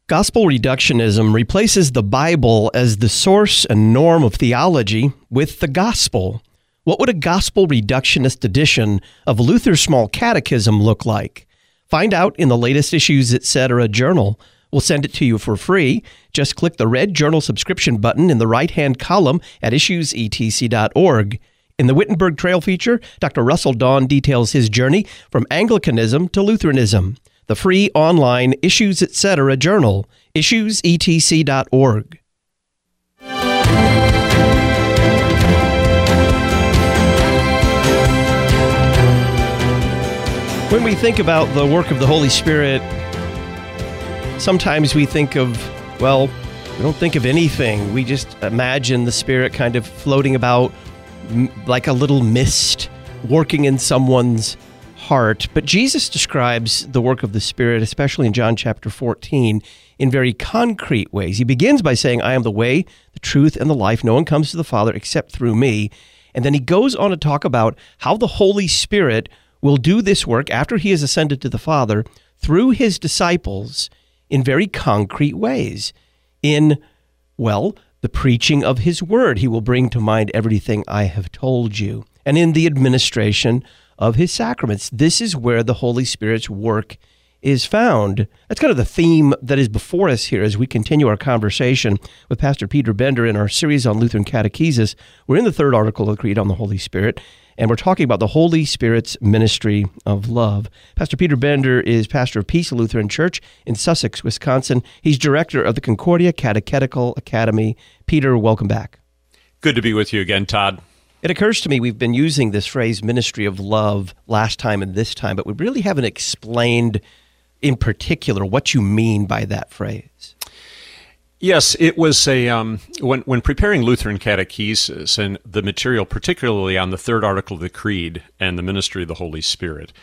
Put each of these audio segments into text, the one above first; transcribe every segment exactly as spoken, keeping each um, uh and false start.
Gospel reductionism replaces the Bible as the source and norm of theology with the gospel. What would a gospel reductionist edition of Luther's Small Catechism look like? Find out in the latest Issues Etc. journal. We'll send it to you for free. Just click the red journal subscription button in the right-hand column at issues e t c dot org. In the Wittenberg Trail feature, Doctor Russell Dawn details his journey from Anglicanism to Lutheranism. The free online Issues Etc. journal, issues e t c dot org. When we think about the work of the Holy Spirit, sometimes we think of, well, we don't think of anything. We just imagine the Spirit kind of floating about m- like a little mist, working in someone's heart. But Jesus describes the work of the Spirit, especially in John chapter fourteen, in very concrete ways. He begins by saying, I am the way, the truth, and the life. No one comes to the Father except through me. And then he goes on to talk about how the Holy Spirit will do this work after he has ascended to the Father through his disciples in very concrete ways. In, well, the preaching of his word, he will bring to mind everything I have told you. And in the administration of his sacraments. This is where the Holy Spirit's work is found. That's kind of the theme that is before us here as we continue our conversation with Pastor Peter Bender in our series on Lutheran catechesis. We're in the third article of the Creed on the Holy Spirit, and we're talking about the Holy Spirit's ministry of love. Pastor Peter Bender is pastor of Peace Lutheran Church in Sussex, Wisconsin. He's director of the Concordia Catechetical Academy. Peter, welcome back. Good to be with you again, Todd. It occurs to me we've been using this phrase ministry of love last time and this time, but we really haven't explained in particular what you mean by that phrase. Yes, it was a um, when when preparing Lutheran catechesis and the material, particularly on the third article of the Creed and the ministry of the Holy Spirit,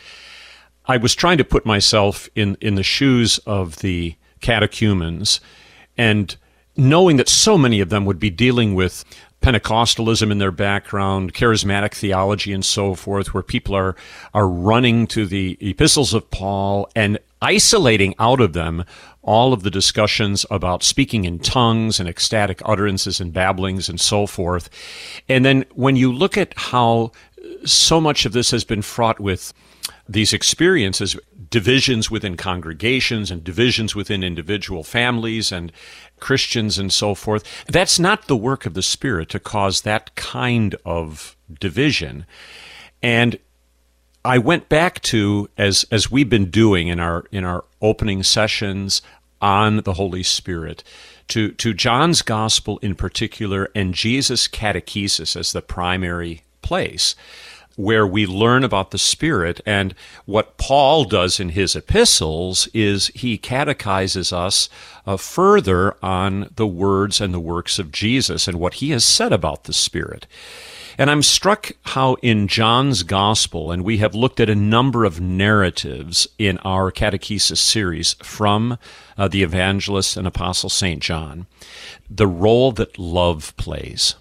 I was trying to put myself in, in the shoes of the catechumens and knowing that so many of them would be dealing with Pentecostalism in their background, charismatic theology and so forth, where people are are running to the epistles of Paul and isolating out of them all of the discussions about speaking in tongues and ecstatic utterances and babblings and so forth. And then when you look at how so much of this has been fraught with these experiences, divisions within congregations and divisions within individual families and Christians and so forth, that's not the work of the Spirit to cause that kind of division. And I went back to, as as we've been doing in our in our opening sessions on the Holy Spirit, to, to John's Gospel in particular and Jesus' catechesis as the primary place where we learn about the Spirit. And what Paul does in his epistles is he catechizes us uh, further on the words and the works of Jesus and what he has said about the Spirit. And I'm struck how in John's Gospel, and we have looked at a number of narratives in our catechesis series from uh, the evangelist and apostle Saint John, the role that love plays.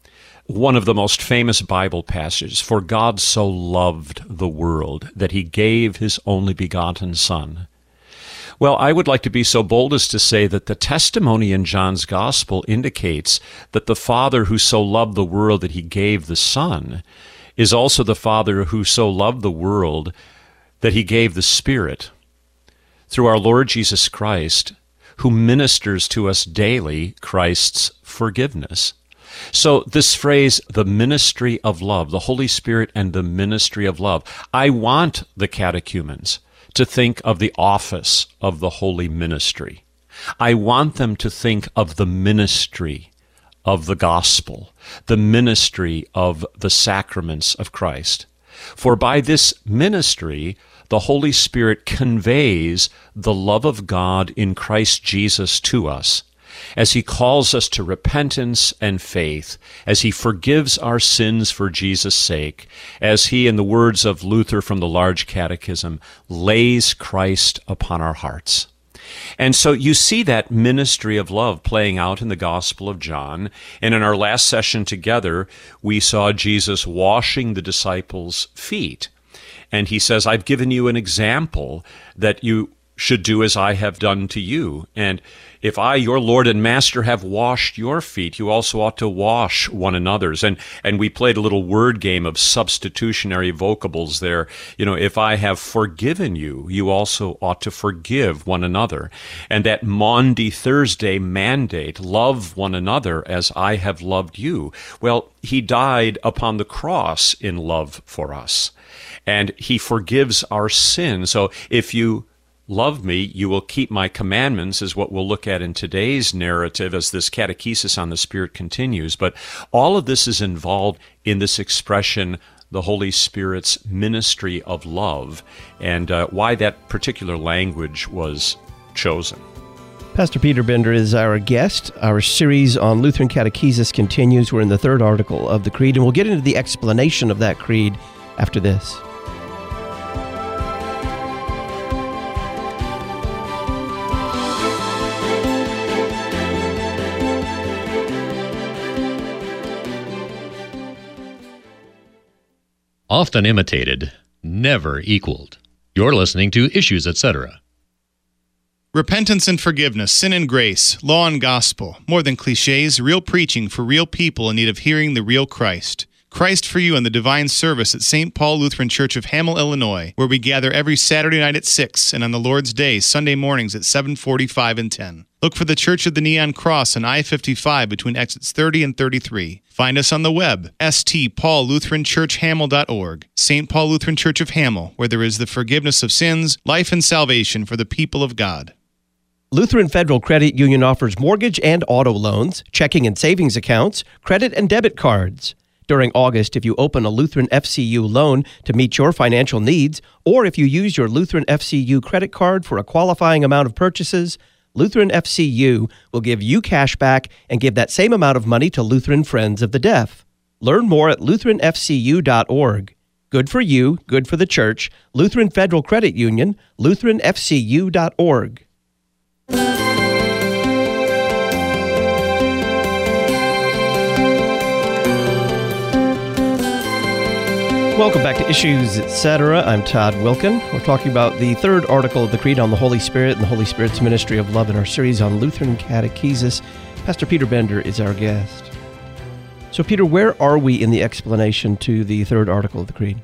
One of the most famous Bible passages, for God so loved the world that he gave his only begotten Son. Well, I would like to be so bold as to say that the testimony in John's Gospel indicates that the Father who so loved the world that he gave the Son is also the Father who so loved the world that he gave the Spirit through our Lord Jesus Christ, who ministers to us daily Christ's forgiveness. So this phrase, the ministry of love, the Holy Spirit and the ministry of love, I want the catechumens to think of the office of the holy ministry. I want them to think of the ministry of the gospel, the ministry of the sacraments of Christ. For by this ministry, the Holy Spirit conveys the love of God in Christ Jesus to us, as he calls us to repentance and faith, as he forgives our sins for Jesus' sake, as he, in the words of Luther from the Large Catechism, lays Christ upon our hearts. And so you see that ministry of love playing out in the Gospel of John. And in our last session together, we saw Jesus washing the disciples' feet. And he says, I've given you an example that you should do as I have done to you. And if I, your Lord and Master, have washed your feet, you also ought to wash one another's. And and we played a little word game of substitutionary vocables there. You know, if I have forgiven you, you also ought to forgive one another. And that Maundy Thursday mandate, love one another as I have loved you. Well, he died upon the cross in love for us. And he forgives our sin. So if you love me, you will keep my commandments, is what we'll look at in today's narrative as this catechesis on the Spirit continues. But all of this is involved in this expression, the Holy Spirit's ministry of love, and uh, why that particular language was chosen. Pastor Peter Bender is our guest. Our series on Lutheran catechesis continues. We're in the third article of the Creed, and we'll get into the explanation of that creed after this. Often imitated, never equaled. You're listening to Issues, et cetera. Repentance and forgiveness, sin and grace, law and gospel, more than cliches, real preaching for real people in need of hearing the real Christ. Christ for you in the divine service at Saint Paul Lutheran Church of Hamel, Illinois, where we gather every Saturday night at six and on the Lord's Day, Sunday mornings at seven forty-five and ten. Look for the Church of the Neon Cross on I fifty-five between exits thirty and thirty-three. Find us on the web, s t paul lutheran church hamel dot org. Saint Paul Lutheran Church of Hamel, where there is the forgiveness of sins, life and salvation for the people of God. Lutheran Federal Credit Union offers mortgage and auto loans, checking and savings accounts, credit and debit cards. During August, if you open a Lutheran F C U loan to meet your financial needs, or if you use your Lutheran F C U credit card for a qualifying amount of purchases, Lutheran F C U will give you cash back and give that same amount of money to Lutheran Friends of the Deaf. Learn more at lutheran f c u dot org. Good for you, good for the church. Lutheran Federal Credit Union, lutheran f c u dot org. Welcome back to Issues, et cetera. I'm Todd Wilkin. We're talking about the third article of the Creed on the Holy Spirit and the Holy Spirit's ministry of love in our series on Lutheran catechesis. Pastor Peter Bender is our guest. So, Peter, where are we in the explanation to the third article of the Creed?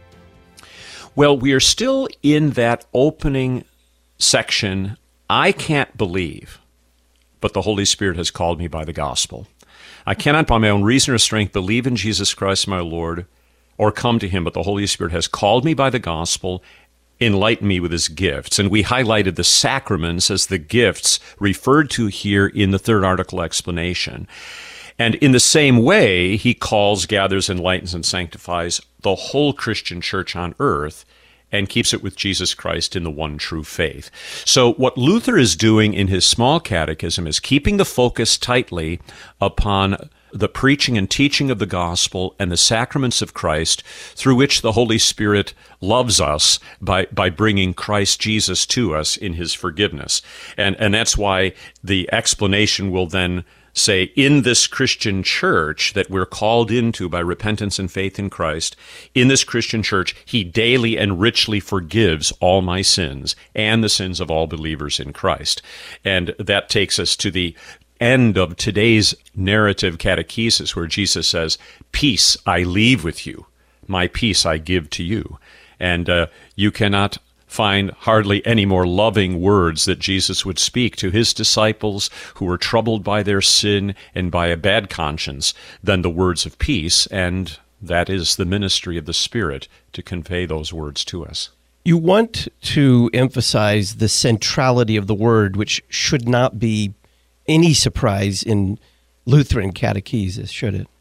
Well, we are still in that opening section, I can't believe, but the Holy Spirit has called me by the gospel. I cannot by my own reason or strength believe in Jesus Christ my Lord, or come to him, but the Holy Spirit has called me by the gospel, enlightened me with his gifts. And we highlighted the sacraments as the gifts referred to here in the third article explanation. And in the same way, he calls, gathers, enlightens, and sanctifies the whole Christian church on earth and keeps it with Jesus Christ in the one true faith. So what Luther is doing in his small catechism is keeping the focus tightly upon the preaching and teaching of the gospel and the sacraments of Christ, through which the Holy Spirit loves us by, by bringing Christ Jesus to us in his forgiveness. And, and that's why the explanation will then say, in this Christian church that we're called into by repentance and faith in Christ, in this Christian church, he daily and richly forgives all my sins and the sins of all believers in Christ. And that takes us to the end of today's narrative catechesis, where Jesus says, peace I leave with you, my peace I give to you. And uh, you cannot find hardly any more loving words that Jesus would speak to his disciples who were troubled by their sin and by a bad conscience than the words of peace, and that is the ministry of the Spirit to convey those words to us. You want to emphasize the centrality of the word, which should not be any surprise in Lutheran catechesis, should it?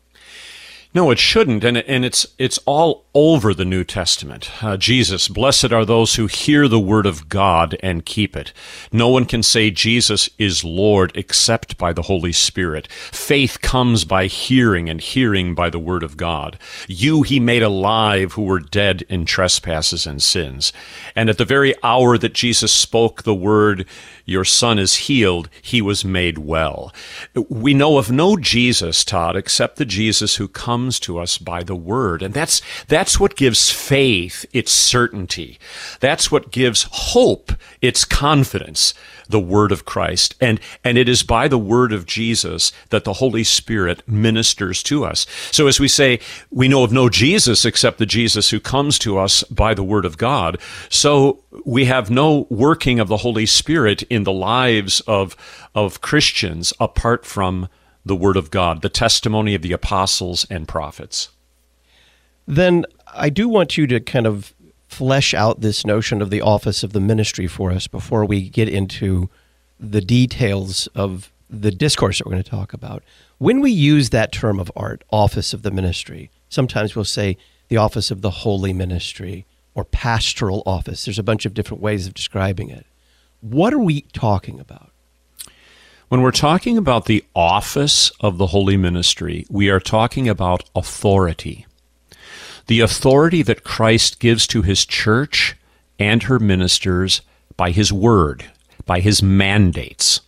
No, it shouldn't, and and it's it's all over the New Testament. Uh, Jesus, blessed are those who hear the word of God and keep it. No one can say Jesus is Lord except by the Holy Spirit. Faith comes by hearing, and hearing by the word of God. You he made alive who were dead in trespasses and sins. And at the very hour that Jesus spoke the word, your son is healed, he was made well. We know of no Jesus, Todd, except the Jesus who comes comes to us by the Word. And that's that's what gives faith its certainty. That's what gives hope its confidence, the Word of Christ. And, and it is by the Word of Jesus that the Holy Spirit ministers to us. So as we say, we know of no Jesus except the Jesus who comes to us by the Word of God. So we have no working of the Holy Spirit in the lives of, of Christians apart from the Word of God, the testimony of the apostles and prophets. Then I do want you to kind of flesh out this notion of the office of the ministry for us before we get into the details of the discourse that we're going to talk about. When we use that term of art, office of the ministry, sometimes we'll say the office of the holy ministry or pastoral office. There's a bunch of different ways of describing it. What are we talking about? When we're talking about the office of the holy ministry, we are talking about authority. The authority that Christ gives to his church and her ministers by his word, by his mandates.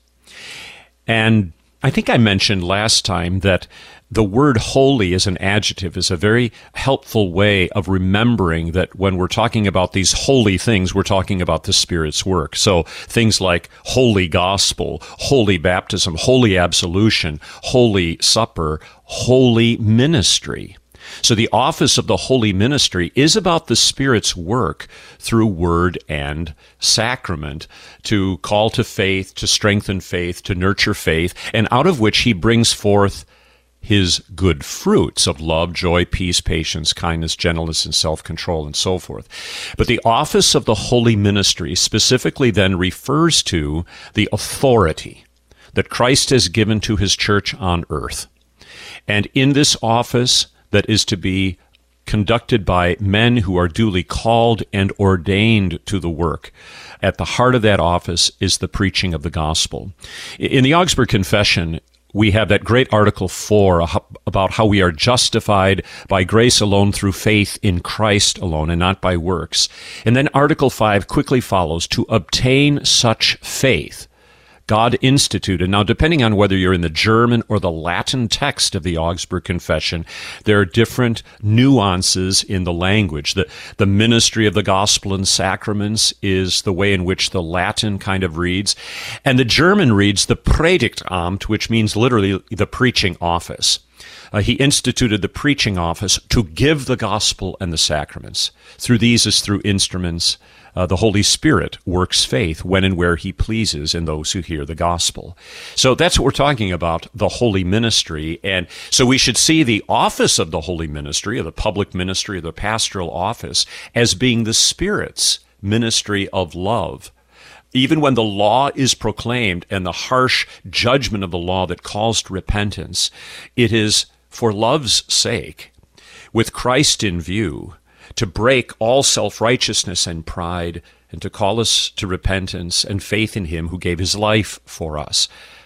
And I think I mentioned last time that the word holy as an adjective is a very helpful way of remembering that when we're talking about these holy things, we're talking about the Spirit's work. So things like holy gospel, holy baptism, holy absolution, holy supper, holy ministry. So the office of the holy ministry is about the Spirit's work through word and sacrament to call to faith, to strengthen faith, to nurture faith, and out of which he brings forth his good fruits of love, joy, peace, patience, kindness, gentleness, and self-control, and so forth. But the office of the holy ministry specifically then refers to the authority that Christ has given to his church on earth. And in this office that is to be conducted by men who are duly called and ordained to the work, at the heart of that office is the preaching of the gospel. In the Augsburg Confession, we have that great Article four about how we are justified by grace alone through faith in Christ alone and not by works. And then Article five quickly follows, to obtain such faith God instituted. Now, depending on whether you're in the German or the Latin text of the Augsburg Confession, there are different nuances in the language. The, the ministry of the gospel and sacraments is the way in which the Latin kind of reads. And the German reads the Predigtamt, which means literally the preaching office. Uh, he instituted the preaching office to give the gospel and the sacraments. Through these as through instruments, Uh, the Holy Spirit works faith when and where he pleases in those who hear the gospel. So that's what we're talking about, the holy ministry. And so we should see the office of the holy ministry, or the public ministry, or the pastoral office, as being the Spirit's ministry of love. Even when the law is proclaimed and the harsh judgment of the law that calls to repentance, it is for love's sake, with Christ in view, to break all self-righteousness and pride, and to call us to repentance and faith in him who gave his life for us.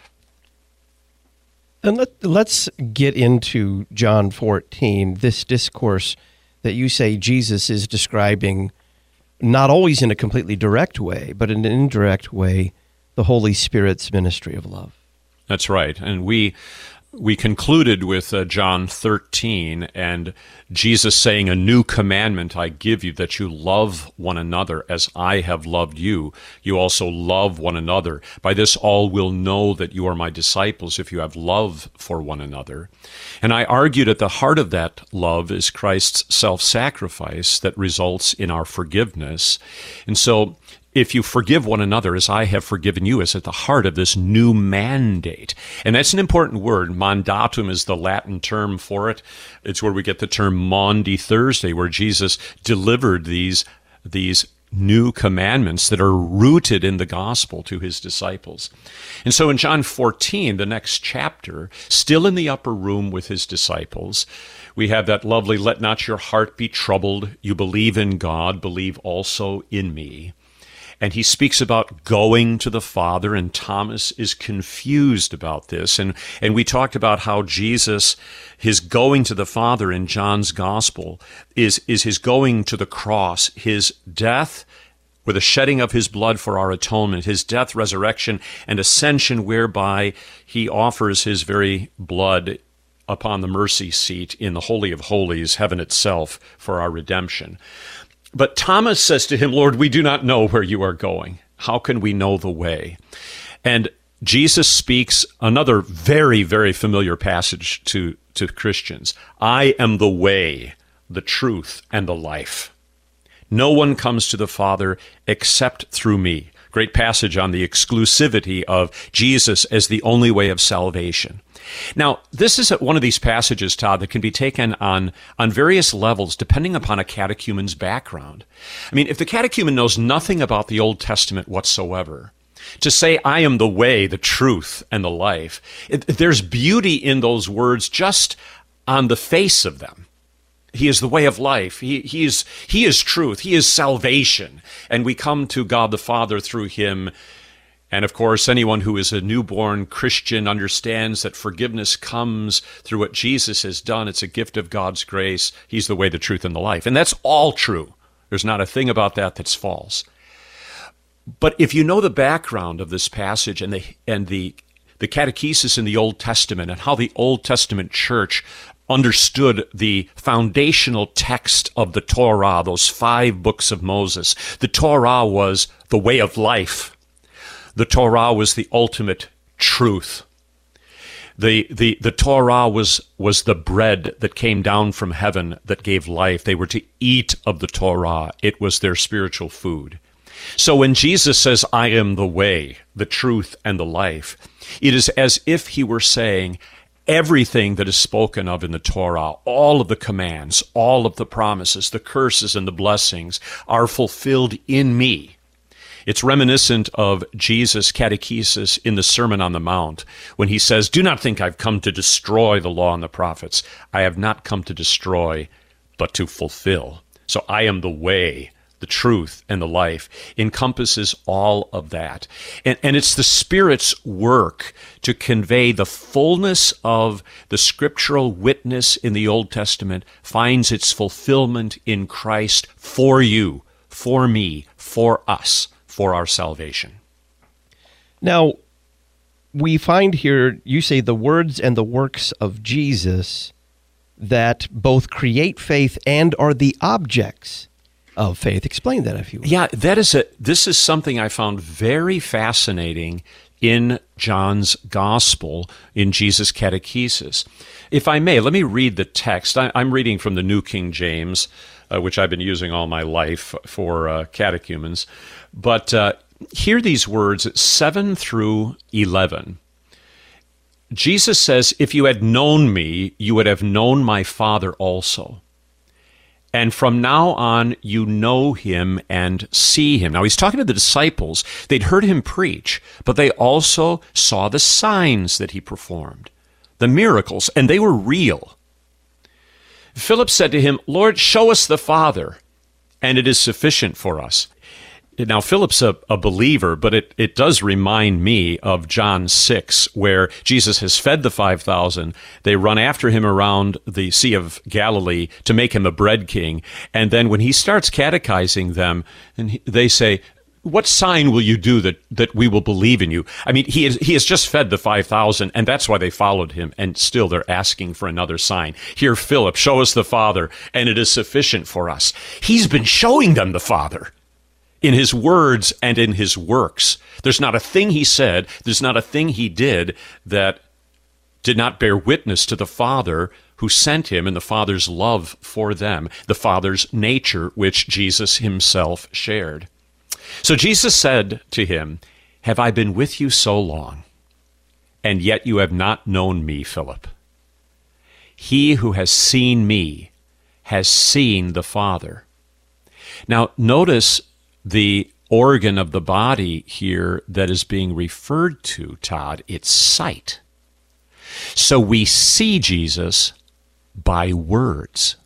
And let, let's get into John fourteen, this discourse that you say Jesus is describing, not always in a completely direct way, but in an indirect way, the Holy Spirit's ministry of love. That's right. And we we concluded with uh, John thirteen, and Jesus saying, "A new commandment I give you, that you love one another as I have loved you. You also love one another. By this all will know that you are my disciples, if you have love for one another." And I argued at the heart of that love is Christ's self-sacrifice that results in our forgiveness. And so if you forgive one another as I have forgiven you, is at the heart of this new mandate. And that's an important word. Mandatum is the Latin term for it. It's where we get the term Maundy Thursday, where Jesus delivered these, these new commandments that are rooted in the gospel to his disciples. And so in John fourteen, the next chapter, still in the upper room with his disciples, we have that lovely, "Let not your heart be troubled. You believe in God, believe also in me." And he speaks about going to the Father, and Thomas is confused about this. And, and we talked about how Jesus, his going to the Father in John's Gospel is, is his going to the cross, his death, or the shedding of his blood for our atonement, his death, resurrection, and ascension, whereby he offers his very blood upon the mercy seat in the Holy of Holies, heaven itself, for our redemption. But Thomas says to him, Lord, we do not know where you are going. How can we know the way? And Jesus speaks another very, very familiar passage to, to Christians. I am the way, the truth, and the life. No one comes to the Father except through me. Great passage on the exclusivity of Jesus as the only way of salvation. Now, this is one of these passages, Todd, that can be taken on, on various levels depending upon a catechumen's background. I mean, if the catechumen knows nothing about the Old Testament whatsoever, to say, I am the way, the truth, and the life, it, there's beauty in those words just on the face of them. He is the way of life. He, he is, he is truth. He is salvation. And we come to God the Father through him. And of course, anyone who is a newborn Christian understands that forgiveness comes through what Jesus has done. It's a gift of God's grace. He's the way, the truth, and the life. And that's all true. There's not a thing about that that's false. But if you know the background of this passage and the and the the catechesis in the Old Testament and how the Old Testament church understood the foundational text of the Torah, those five books of Moses, the Torah was the way of life. The Torah was the ultimate truth. The, the, the Torah was, was the bread that came down from heaven that gave life. They were to eat of the Torah. It was their spiritual food. So when Jesus says, I am the way, the truth, and the life, it is as if he were saying, everything that is spoken of in the Torah, all of the commands, all of the promises, the curses and the blessings are fulfilled in me. It's reminiscent of Jesus' catechesis in the Sermon on the Mount when he says, do not think I've come to destroy the law and the prophets. I have not come to destroy, but to fulfill. So I am the way, the truth, and the life, encompasses all of that. And, and it's the Spirit's work to convey the fullness of the scriptural witness in the Old Testament finds its fulfillment in Christ for you, for me, for us, for our salvation. Now, we find here, you say the words and the works of Jesus that both create faith and are the objects of faith. Explain that, if you will. Yeah, that is a. This is something I found very fascinating in John's Gospel, in Jesus' catechesis. If I may, let me read the text. I, I'm reading from the New King James, uh, which I've been using all my life for uh, catechumens. But uh, hear these words, seven through eleven. Jesus says, if you had known me, you would have known my Father also. And from now on, you know him and see him. Now, he's talking to the disciples. They'd heard him preach, but they also saw the signs that he performed, the miracles, and they were real. Philip said to him, Lord, show us the Father, and it is sufficient for us. Now, Philip's a, a believer, but it, it does remind me of John six, where Jesus has fed the five thousand. They run after him around the Sea of Galilee to make him a bread king. And then when he starts catechizing them, and he, they say, what sign will you do that, that we will believe in you? I mean, he, is, he has just fed the five thousand, and that's why they followed him. And still they're asking for another sign. Here, Philip, show us the Father, and it is sufficient for us. He's been showing them the Father in his words and in his works. There's not a thing he said, there's not a thing he did that did not bear witness to the Father who sent him and the Father's love for them, the Father's nature, which Jesus himself shared. So Jesus said to him, have I been with you so long, and yet you have not known me, Philip? He who has seen me has seen the Father. Now, notice the organ of the body here that is being referred to, Todd, it's sight. So we see Jesus by words.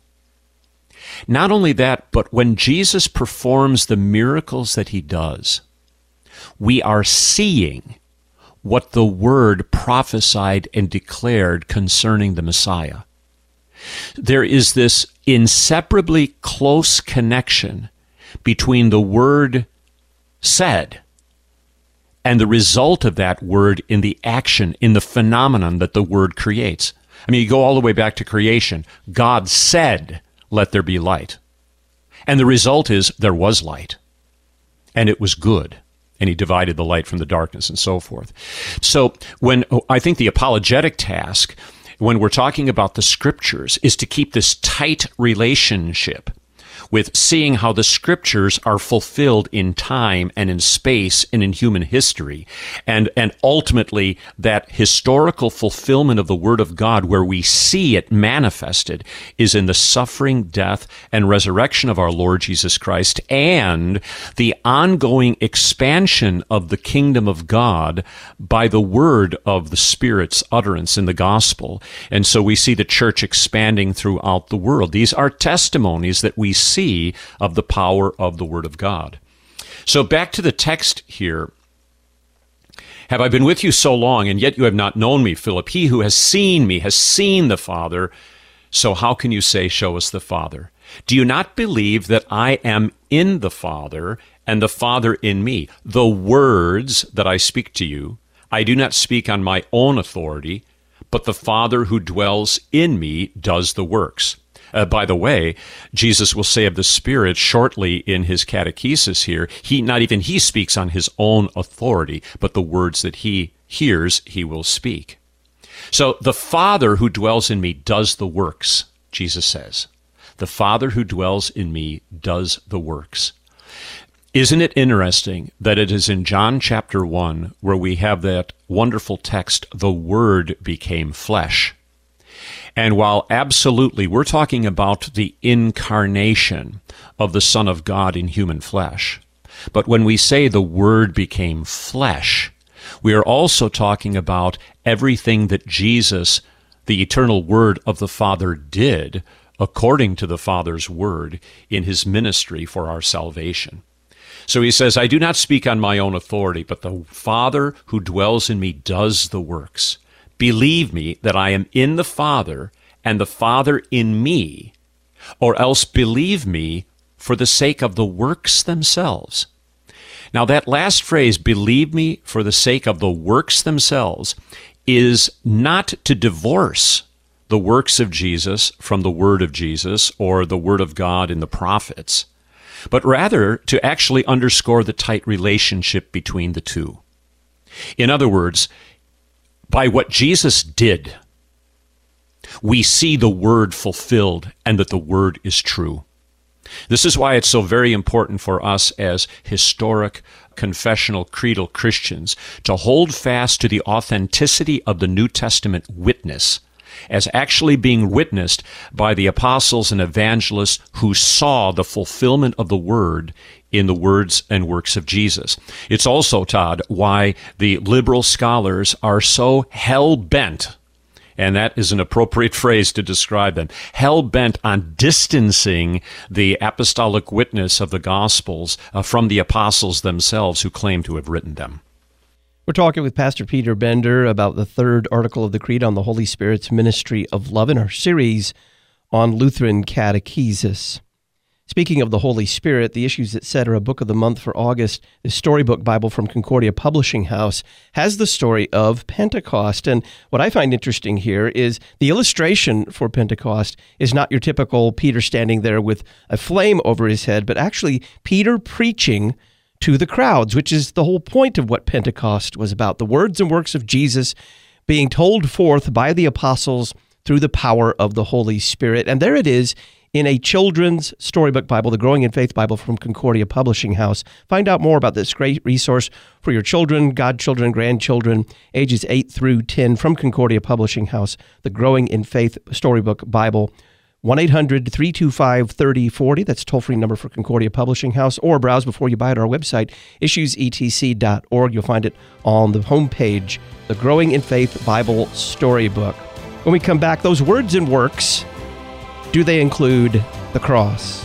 Not only that, but when Jesus performs the miracles that he does, we are seeing what the Word prophesied and declared concerning the Messiah. There is this inseparably close connection between the word said and the result of that word in the action, in the phenomenon that the word creates. I mean, you go all the way back to creation. God said, "Let there be light." And the result is there was light. And it was good. And he divided the light from the darkness and so forth. So when I think the apologetic task, when we're talking about the Scriptures, is to keep this tight relationship with seeing how the Scriptures are fulfilled in time and in space and in human history. And, and ultimately, that historical fulfillment of the Word of God, where we see it manifested, is in the suffering, death, and resurrection of our Lord Jesus Christ, and the ongoing expansion of the kingdom of God by the word of the Spirit's utterance in the gospel. And so we see the church expanding throughout the world. These are testimonies that we see of the power of the Word of God. So back to the text here. Have I been with you so long, and yet you have not known me, Philip? He who has seen me has seen the Father. So how can you say, show us the Father? Do you not believe that I am in the Father, and the Father in me? The words that I speak to you, I do not speak on my own authority, but the Father who dwells in me does the works. Uh, by the way, Jesus will say of the Spirit shortly in his catechesis here, he not even he speaks on his own authority, but the words that he hears, he will speak. So the Father who dwells in me does the works, Jesus says. The Father who dwells in me does the works. Isn't it interesting that it is in John chapter one where we have that wonderful text, the Word became flesh? And while absolutely we're talking about the incarnation of the Son of God in human flesh, but when we say the Word became flesh, we are also talking about everything that Jesus, the eternal Word of the Father, did according to the Father's Word in his ministry for our salvation. So he says, I do not speak on my own authority, but the Father who dwells in me does the works. Believe me that I am in the Father, and the Father in me, or else believe me for the sake of the works themselves. Now that last phrase, believe me for the sake of the works themselves, is not to divorce the works of Jesus from the Word of Jesus or the Word of God in the prophets, but rather to actually underscore the tight relationship between the two. In other words, by what Jesus did, we see the Word fulfilled and that the Word is true. This is why it's so very important for us as historic, confessional, creedal Christians to hold fast to the authenticity of the New Testament witness as actually being witnessed by the apostles and evangelists who saw the fulfillment of the Word in the words and works of Jesus. It's also, Todd, why the liberal scholars are so hell-bent, and that is an appropriate phrase to describe them, hell-bent on distancing the apostolic witness of the Gospels uh, from the apostles themselves who claim to have written them. We're talking with Pastor Peter Bender about the third article of the Creed on the Holy Spirit's ministry of love in our series on Lutheran catechesis. Speaking of the Holy Spirit, the Issues Etc. Book of the Month for August, the Storybook Bible from Concordia Publishing House, has the story of Pentecost. And what I find interesting here is the illustration for Pentecost is not your typical Peter standing there with a flame over his head, but actually Peter preaching to the crowds, which is the whole point of what Pentecost was about. The words and works of Jesus being told forth by the apostles through the power of the Holy Spirit. And there it is in a children's storybook Bible, the Growing in Faith Bible from Concordia Publishing House. Find out more about this great resource for your children, godchildren, grandchildren, ages eight through ten from Concordia Publishing House, the Growing in Faith Storybook Bible. one eight hundred, three two five, three oh four oh. That's a toll-free number for Concordia Publishing House. Or browse before you buy at our website, issues e t c dot org. You'll find it on the homepage, the Growing in Faith Bible Storybook. When we come back, those words and works, do they include the cross?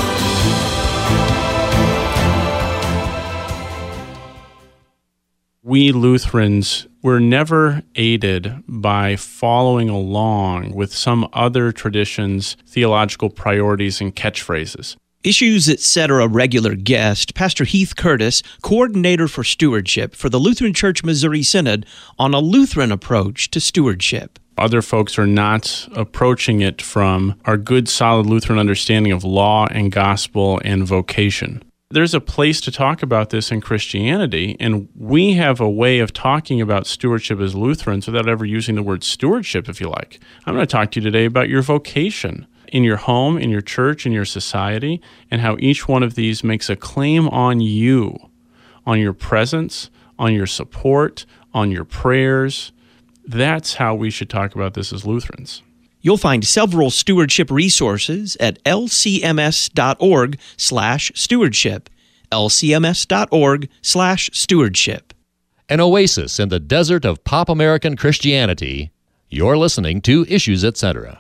We we Lutherans were never aided by following along with some other tradition's theological priorities and catchphrases. Issues Etc. regular guest, Pastor Heath Curtis, coordinator for stewardship for the Lutheran Church Missouri Synod, on a Lutheran approach to stewardship. Other folks are not approaching it from our good, solid Lutheran understanding of law and gospel and vocation. There's a place to talk about this in Christianity, and we have a way of talking about stewardship as Lutherans without ever using the word stewardship, if you like. I'm going to talk to you today about your vocation in your home, in your church, in your society, and how each one of these makes a claim on you, on your presence, on your support, on your prayers. That's how we should talk about this as Lutherans. You'll find several stewardship resources at lcms.org slash stewardship, lcms.org slash stewardship. An oasis in the desert of pop American Christianity. You're listening to Issues Etc.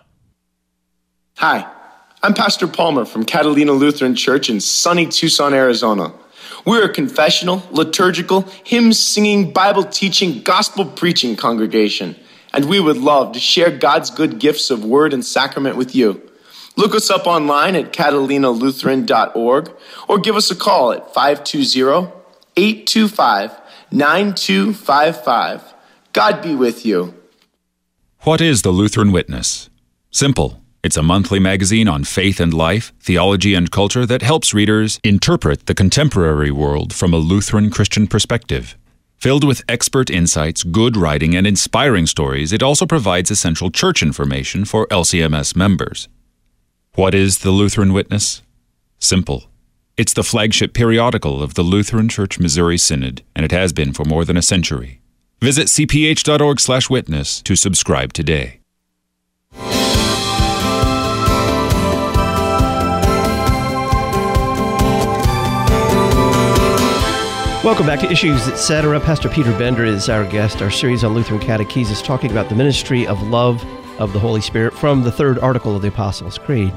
Hi, I'm Pastor Palmer from Catalina Lutheran Church in sunny Tucson, Arizona. We're a confessional, liturgical, hymn-singing, Bible-teaching, gospel-preaching congregation, and we would love to share God's good gifts of word and sacrament with you. Look us up online at catalina lutheran dot org or give us a call at five two zero, eight two five, nine two five five. God be with you. What is the Lutheran Witness? Simple. It's a monthly magazine on faith and life, theology and culture that helps readers interpret the contemporary world from a Lutheran Christian perspective. Filled with expert insights, good writing, and inspiring stories, it also provides essential church information for L C M S members. What is the Lutheran Witness? Simple. It's the flagship periodical of the Lutheran Church Missouri Synod, and it has been for more than a century. Visit c p h dot org slash witness to subscribe today. Welcome back to Issues Etc. Pastor Peter Bender is our guest. Our series on Lutheran Catechesis talking about the ministry of love of the Holy Spirit from the third article of the Apostles' Creed.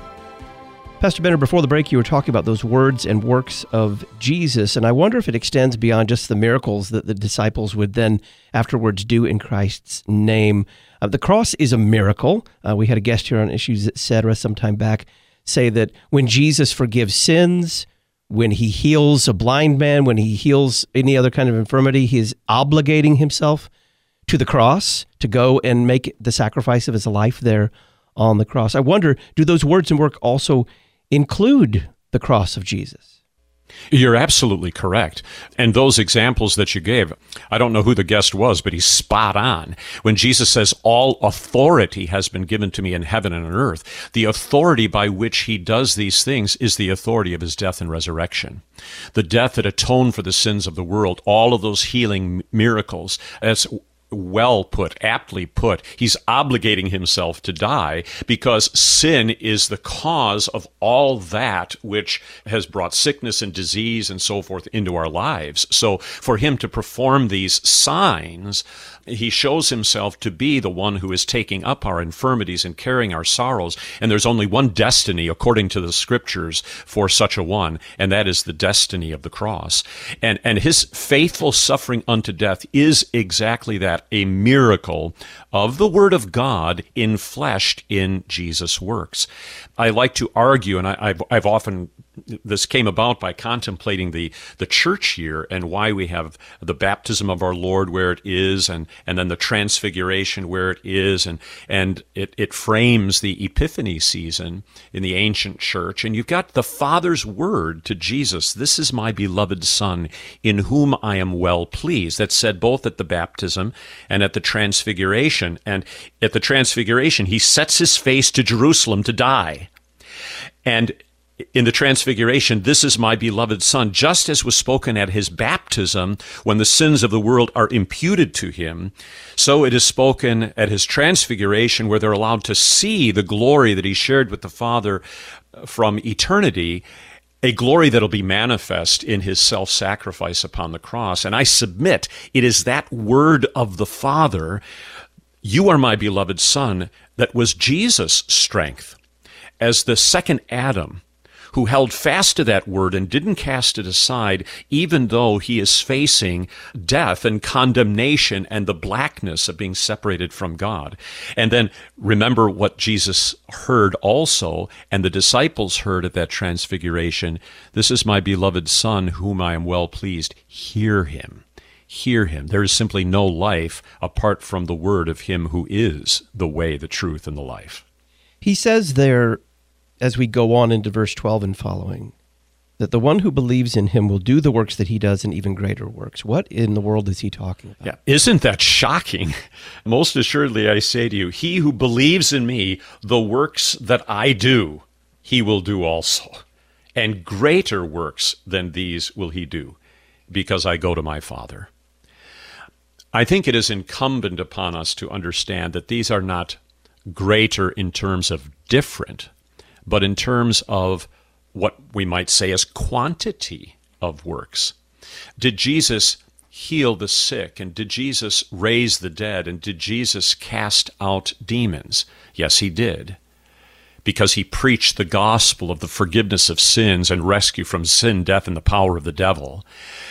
Pastor Bender, before the break, you were talking about those words and works of Jesus, and I wonder if it extends beyond just the miracles that the disciples would then afterwards do in Christ's name. Uh, the cross is a miracle. Uh, we had a guest here on Issues Etc. some time back say that when Jesus forgives sins, when he heals a blind man, when he heals any other kind of infirmity, he is obligating himself to the cross to go and make the sacrifice of his life there on the cross. I wonder, do those words and work also include the cross of Jesus? You're absolutely correct. And those examples that you gave, I don't know who the guest was, but he's spot on. When Jesus says, all authority has been given to me in heaven and on earth, the authority by which he does these things is the authority of his death and resurrection. The death that atoned for the sins of the world, all of those healing miracles, that's well put, aptly put. He's obligating himself to die because sin is the cause of all that which has brought sickness and disease and so forth into our lives. So for him to perform these signs, he shows himself to be the one who is taking up our infirmities and carrying our sorrows. And there's only one destiny, according to the scriptures, for such a one, and that is the destiny of the cross. And, and his faithful suffering unto death is exactly that, a miracle of the Word of God infleshed in Jesus' works. I like to argue, and I, I've, I've often, this came about by contemplating the, the church year and why we have the baptism of our Lord where it is, and, and then the transfiguration where it is, and, and it, it frames the Epiphany season in the ancient church. And you've got the Father's word to Jesus, "This is my beloved Son, in whom I am well pleased." That's said both at the baptism and at the transfiguration. And at the transfiguration, he sets his face to Jerusalem to die. And in the transfiguration, "This is my beloved Son," just as was spoken at his baptism when the sins of the world are imputed to him, so it is spoken at his transfiguration where they're allowed to see the glory that he shared with the Father from eternity, a glory that'll be manifest in his self-sacrifice upon the cross. And I submit it is that word of the Father, "You are my beloved Son," that was Jesus' strength as the second Adam, who held fast to that word and didn't cast it aside, even though he is facing death and condemnation and the blackness of being separated from God. And then remember what Jesus heard also, and the disciples heard at that transfiguration. This is my beloved Son, whom I am well pleased. Hear him. Hear him. There is simply no life apart from the word of him who is the way, the truth, and the life. He says there, as we go on into verse twelve and following, that the one who believes in him will do the works that he does and even greater works. What in the world is he talking about? Yeah, isn't that shocking? Most assuredly, I say to you, he who believes in me, the works that I do, he will do also. And greater works than these will he do, because I go to my Father. I think it is incumbent upon us to understand that these are not greater in terms of different, but in terms of what we might say as quantity of works. Did Jesus heal the sick, and did Jesus raise the dead, and did Jesus cast out demons? Yes, he did, because he preached the gospel of the forgiveness of sins and rescue from sin, death, and the power of the devil.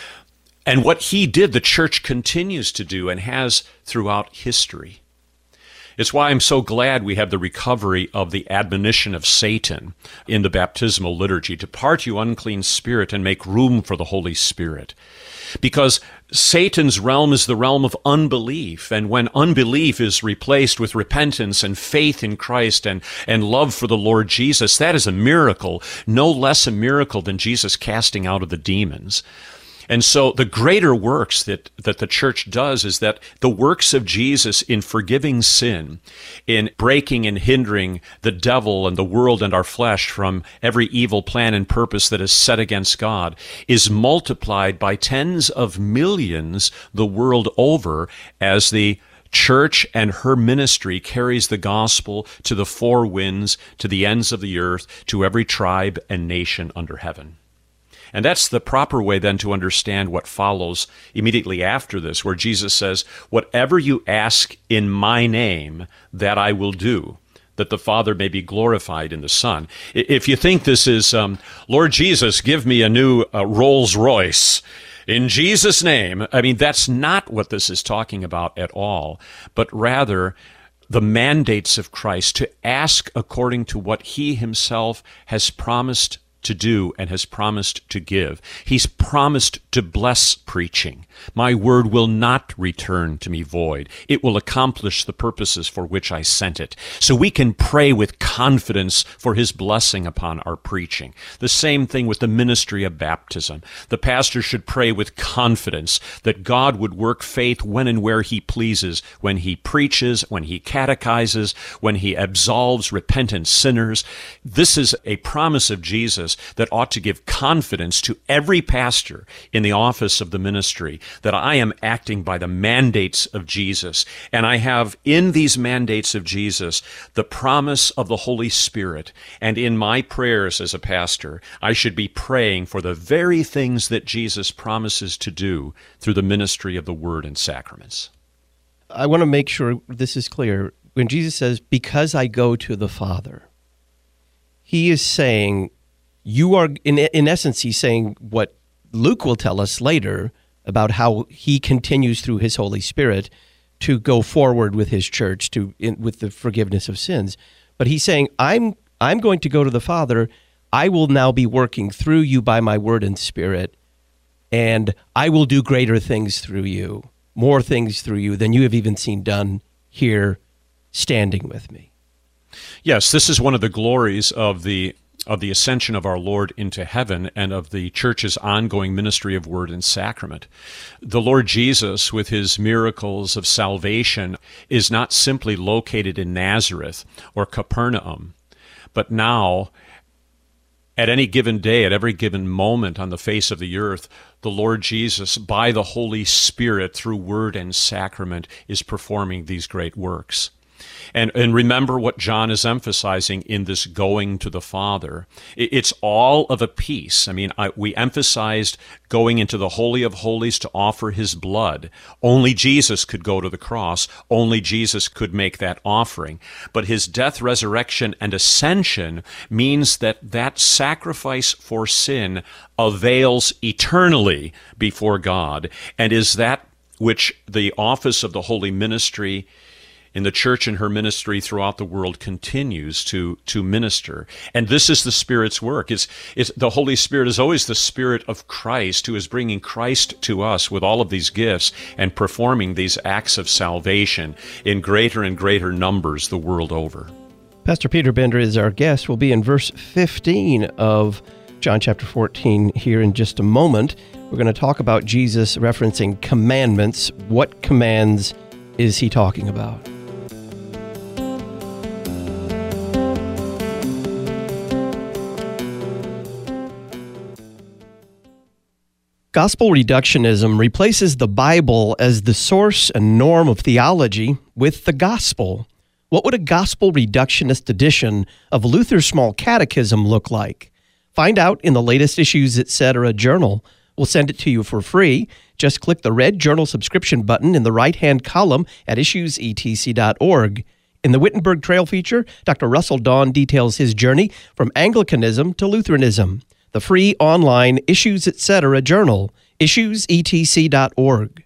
And what he did, the church continues to do and has throughout history. It's why I'm so glad we have the recovery of the admonition of Satan in the baptismal liturgy. Depart, you unclean spirit, and make room for the Holy Spirit. Because Satan's realm is the realm of unbelief, and when unbelief is replaced with repentance and faith in Christ and, and love for the Lord Jesus, that is a miracle, no less a miracle than Jesus casting out of the demons. And so the greater works that, that the church does is that the works of Jesus in forgiving sin, in breaking and hindering the devil and the world and our flesh from every evil plan and purpose that is set against God, is multiplied by tens of millions the world over as the church and her ministry carries the gospel to the four winds, to the ends of the earth, to every tribe and nation under heaven. And that's the proper way then to understand what follows immediately after this, where Jesus says, whatever you ask in my name, that I will do, that the Father may be glorified in the Son. If you think this is, um, Lord Jesus, give me a new uh, Rolls Royce, in Jesus' name, I mean, that's not what this is talking about at all, but rather the mandates of Christ to ask according to what he himself has promised to do and has promised to give. He's promised to bless preaching. My word will not return to me void. It will accomplish the purposes for which I sent it. So we can pray with confidence for his blessing upon our preaching. The same thing with the ministry of baptism. The pastor should pray with confidence that God would work faith when and where he pleases, when he preaches, when he catechizes, when he absolves repentant sinners. This is a promise of Jesus that ought to give confidence to every pastor in the office of the ministry, that I am acting by the mandates of Jesus. And I have in these mandates of Jesus the promise of the Holy Spirit. And in my prayers as a pastor, I should be praying for the very things that Jesus promises to do through the ministry of the Word and sacraments. I want to make sure this is clear. When Jesus says, because I go to the Father, he is saying, you are, in, in essence, he's saying what Luke will tell us later about how he continues through his Holy Spirit to go forward with his church to in, with the forgiveness of sins. But he's saying, I'm I'm going to go to the Father. I will now be working through you by my word and spirit, and I will do greater things through you, more things through you than you have even seen done here standing with me. Yes, this is one of the glories of the of the ascension of our Lord into heaven and of the church's ongoing ministry of word and sacrament. The Lord Jesus, with his miracles of salvation, is not simply located in Nazareth or Capernaum, but now, at any given day, at every given moment on the face of the earth, the Lord Jesus, by the Holy Spirit, through word and sacrament, is performing these great works. And, and remember what John is emphasizing in this going to the Father. It, it's all of a piece. I mean, I, we emphasized going into the Holy of Holies to offer his blood. Only Jesus could go to the cross. Only Jesus could make that offering. But his death, resurrection, and ascension means that that sacrifice for sin avails eternally before God, and is that which the office of the holy ministry in the church and her ministry throughout the world continues to to minister. And this is the Spirit's work. It's, it's, the Holy Spirit is always the Spirit of Christ who is bringing Christ to us with all of these gifts and performing these acts of salvation in greater and greater numbers the world over. Pastor Peter Bender is our guest. We'll be in verse fifteen of John chapter fourteen here in just a moment. We're going to talk about Jesus referencing commandments. What commands is he talking about? Gospel reductionism replaces the Bible as the source and norm of theology with the gospel. What would a gospel reductionist edition of Luther's Small Catechism look like? Find out in the latest Issues Etc. journal. We'll send it to you for free. Just click the red journal subscription button in the right-hand column at issues e t c dot org. In the Wittenberg Trail feature, Doctor Russell Dawn details his journey from Anglicanism to Lutheranism. The free online Issues Etc. journal, issues e t c dot org.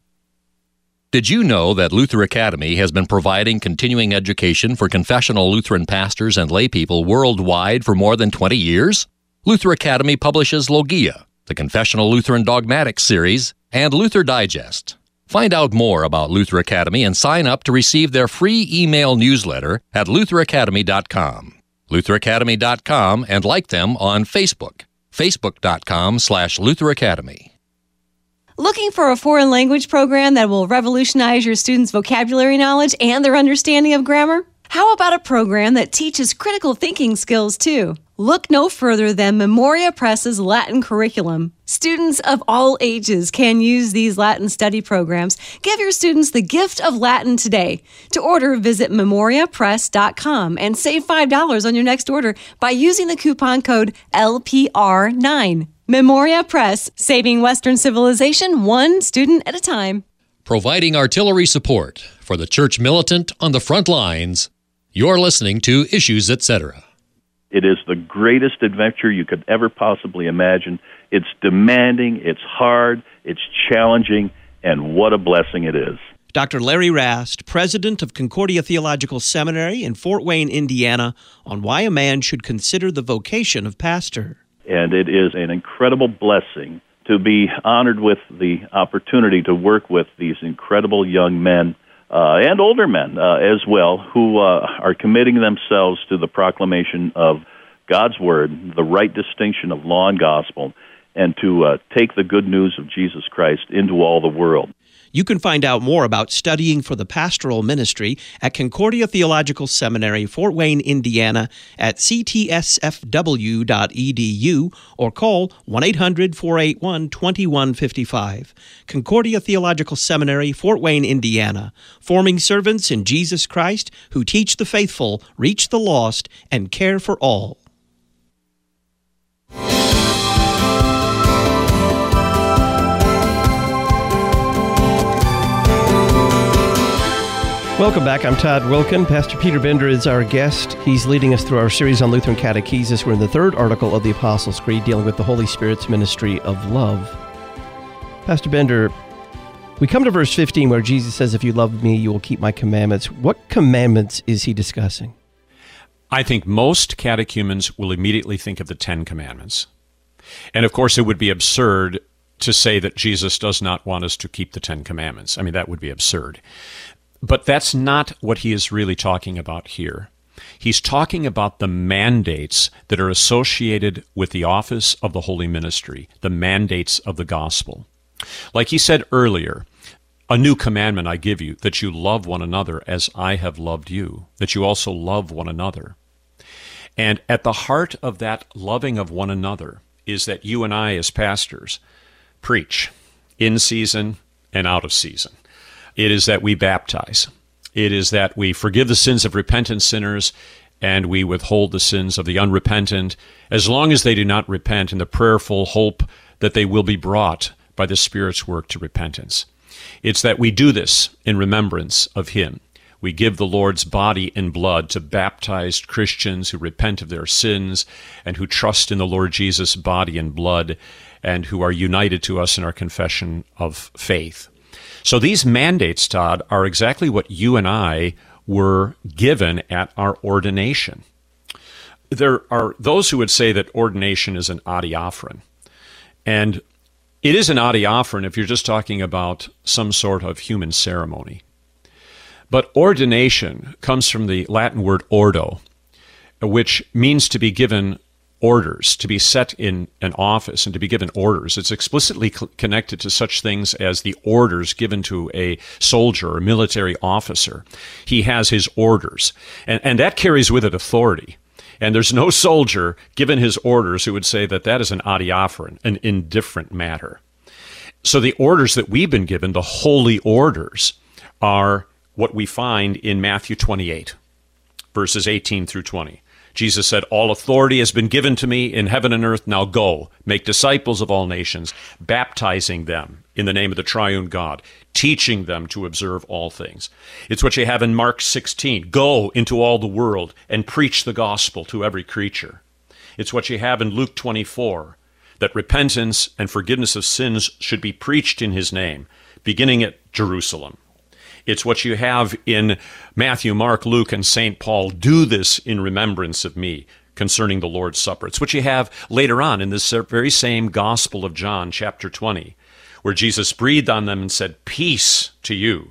Did you know that Luther Academy has been providing continuing education for confessional Lutheran pastors and laypeople worldwide for more than twenty years? Luther Academy publishes Logia, the Confessional Lutheran Dogmatics series, and Luther Digest. Find out more about Luther Academy and sign up to receive their free email newsletter at luther academy dot com. luther academy dot com, and like them on Facebook. facebook dot com slash Luther Academy. Looking for a foreign language program that will revolutionize your students' vocabulary knowledge and their understanding of grammar? How about a program that teaches critical thinking skills too? Look no further than Memoria Press's Latin curriculum. Students of all ages can use these Latin study programs. Give your students the gift of Latin today. To order, visit memoria press dot com and save five dollars on your next order by using the coupon code L P R nine. Memoria Press, saving Western civilization one student at a time. Providing artillery support for the church militant on the front lines. You're listening to Issues Etc. It is the greatest adventure you could ever possibly imagine. It's demanding, it's hard, it's challenging, and what a blessing it is. Doctor Larry Rast, president of Concordia Theological Seminary in Fort Wayne, Indiana, on why a man should consider the vocation of pastor. And it is an incredible blessing to be honored with the opportunity to work with these incredible young men uh, and older men uh, as well, who uh, are committing themselves to the proclamation of God's Word, the right distinction of law and gospel, and to uh, take the good news of Jesus Christ into all the world. You can find out more about studying for the pastoral ministry at Concordia Theological Seminary, Fort Wayne, Indiana, at c t s f w dot e d u or call one eight hundred, four eight one, two one five five. Concordia Theological Seminary, Fort Wayne, Indiana, forming servants in Jesus Christ who teach the faithful, reach the lost, and care for all. Welcome back. I'm Todd Wilkin. Pastor Peter Bender is our guest. He's leading us through our series on Lutheran catechesis. We're in the third article of the Apostles' Creed, dealing with the Holy Spirit's ministry of love. Pastor Bender, we come to verse fifteen where Jesus says, if you love me, you will keep my commandments. What commandments is he discussing? I think most catechumens will immediately think of the Ten Commandments. And of course, it would be absurd to say that Jesus does not want us to keep the Ten Commandments. I mean, that would be absurd. But that's not what he is really talking about here. He's talking about the mandates that are associated with the office of the holy ministry, the mandates of the gospel. Like he said earlier, a new commandment I give you, that you love one another as I have loved you, that you also love one another. And at the heart of that loving of one another is that you and I as pastors preach in season and out of season. It is that we baptize. It is that we forgive the sins of repentant sinners and we withhold the sins of the unrepentant, as long as they do not repent in the prayerful hope that they will be brought by the Spirit's work to repentance. It's that we do this in remembrance of Him. We give the Lord's body and blood to baptized Christians who repent of their sins and who trust in the Lord Jesus' body and blood and who are united to us in our confession of faith. So these mandates, Todd, are exactly what you and I were given at our ordination. There are those who would say that ordination is an adiaphoron. And it is an adiaphoron if you're just talking about some sort of human ceremony. But ordination comes from the Latin word ordo, which means to be given orders, to be set in an office and to be given orders. It's explicitly cl- connected to such things as the orders given to a soldier or military officer. He has his orders, and, and that carries with it authority. And there's no soldier given his orders who would say that that is an adiaphoron, an indifferent matter. So the orders that we've been given, the holy orders, are what we find in Matthew twenty-eight, verses eighteen through twenty. Jesus said, "All authority has been given to me in heaven and earth. Now go, make disciples of all nations, baptizing them in the name of the triune God, teaching them to observe all things." It's what you have in Mark sixteen. Go into all the world and preach the gospel to every creature. It's what you have in Luke twenty-four, that repentance and forgiveness of sins should be preached in his name, beginning at Jerusalem. It's what you have in Matthew, Mark, Luke, and Saint Paul. Do this in remembrance of me, concerning the Lord's Supper. It's what you have later on in this very same Gospel of John, chapter twenty, where Jesus breathed on them and said, "Peace to you."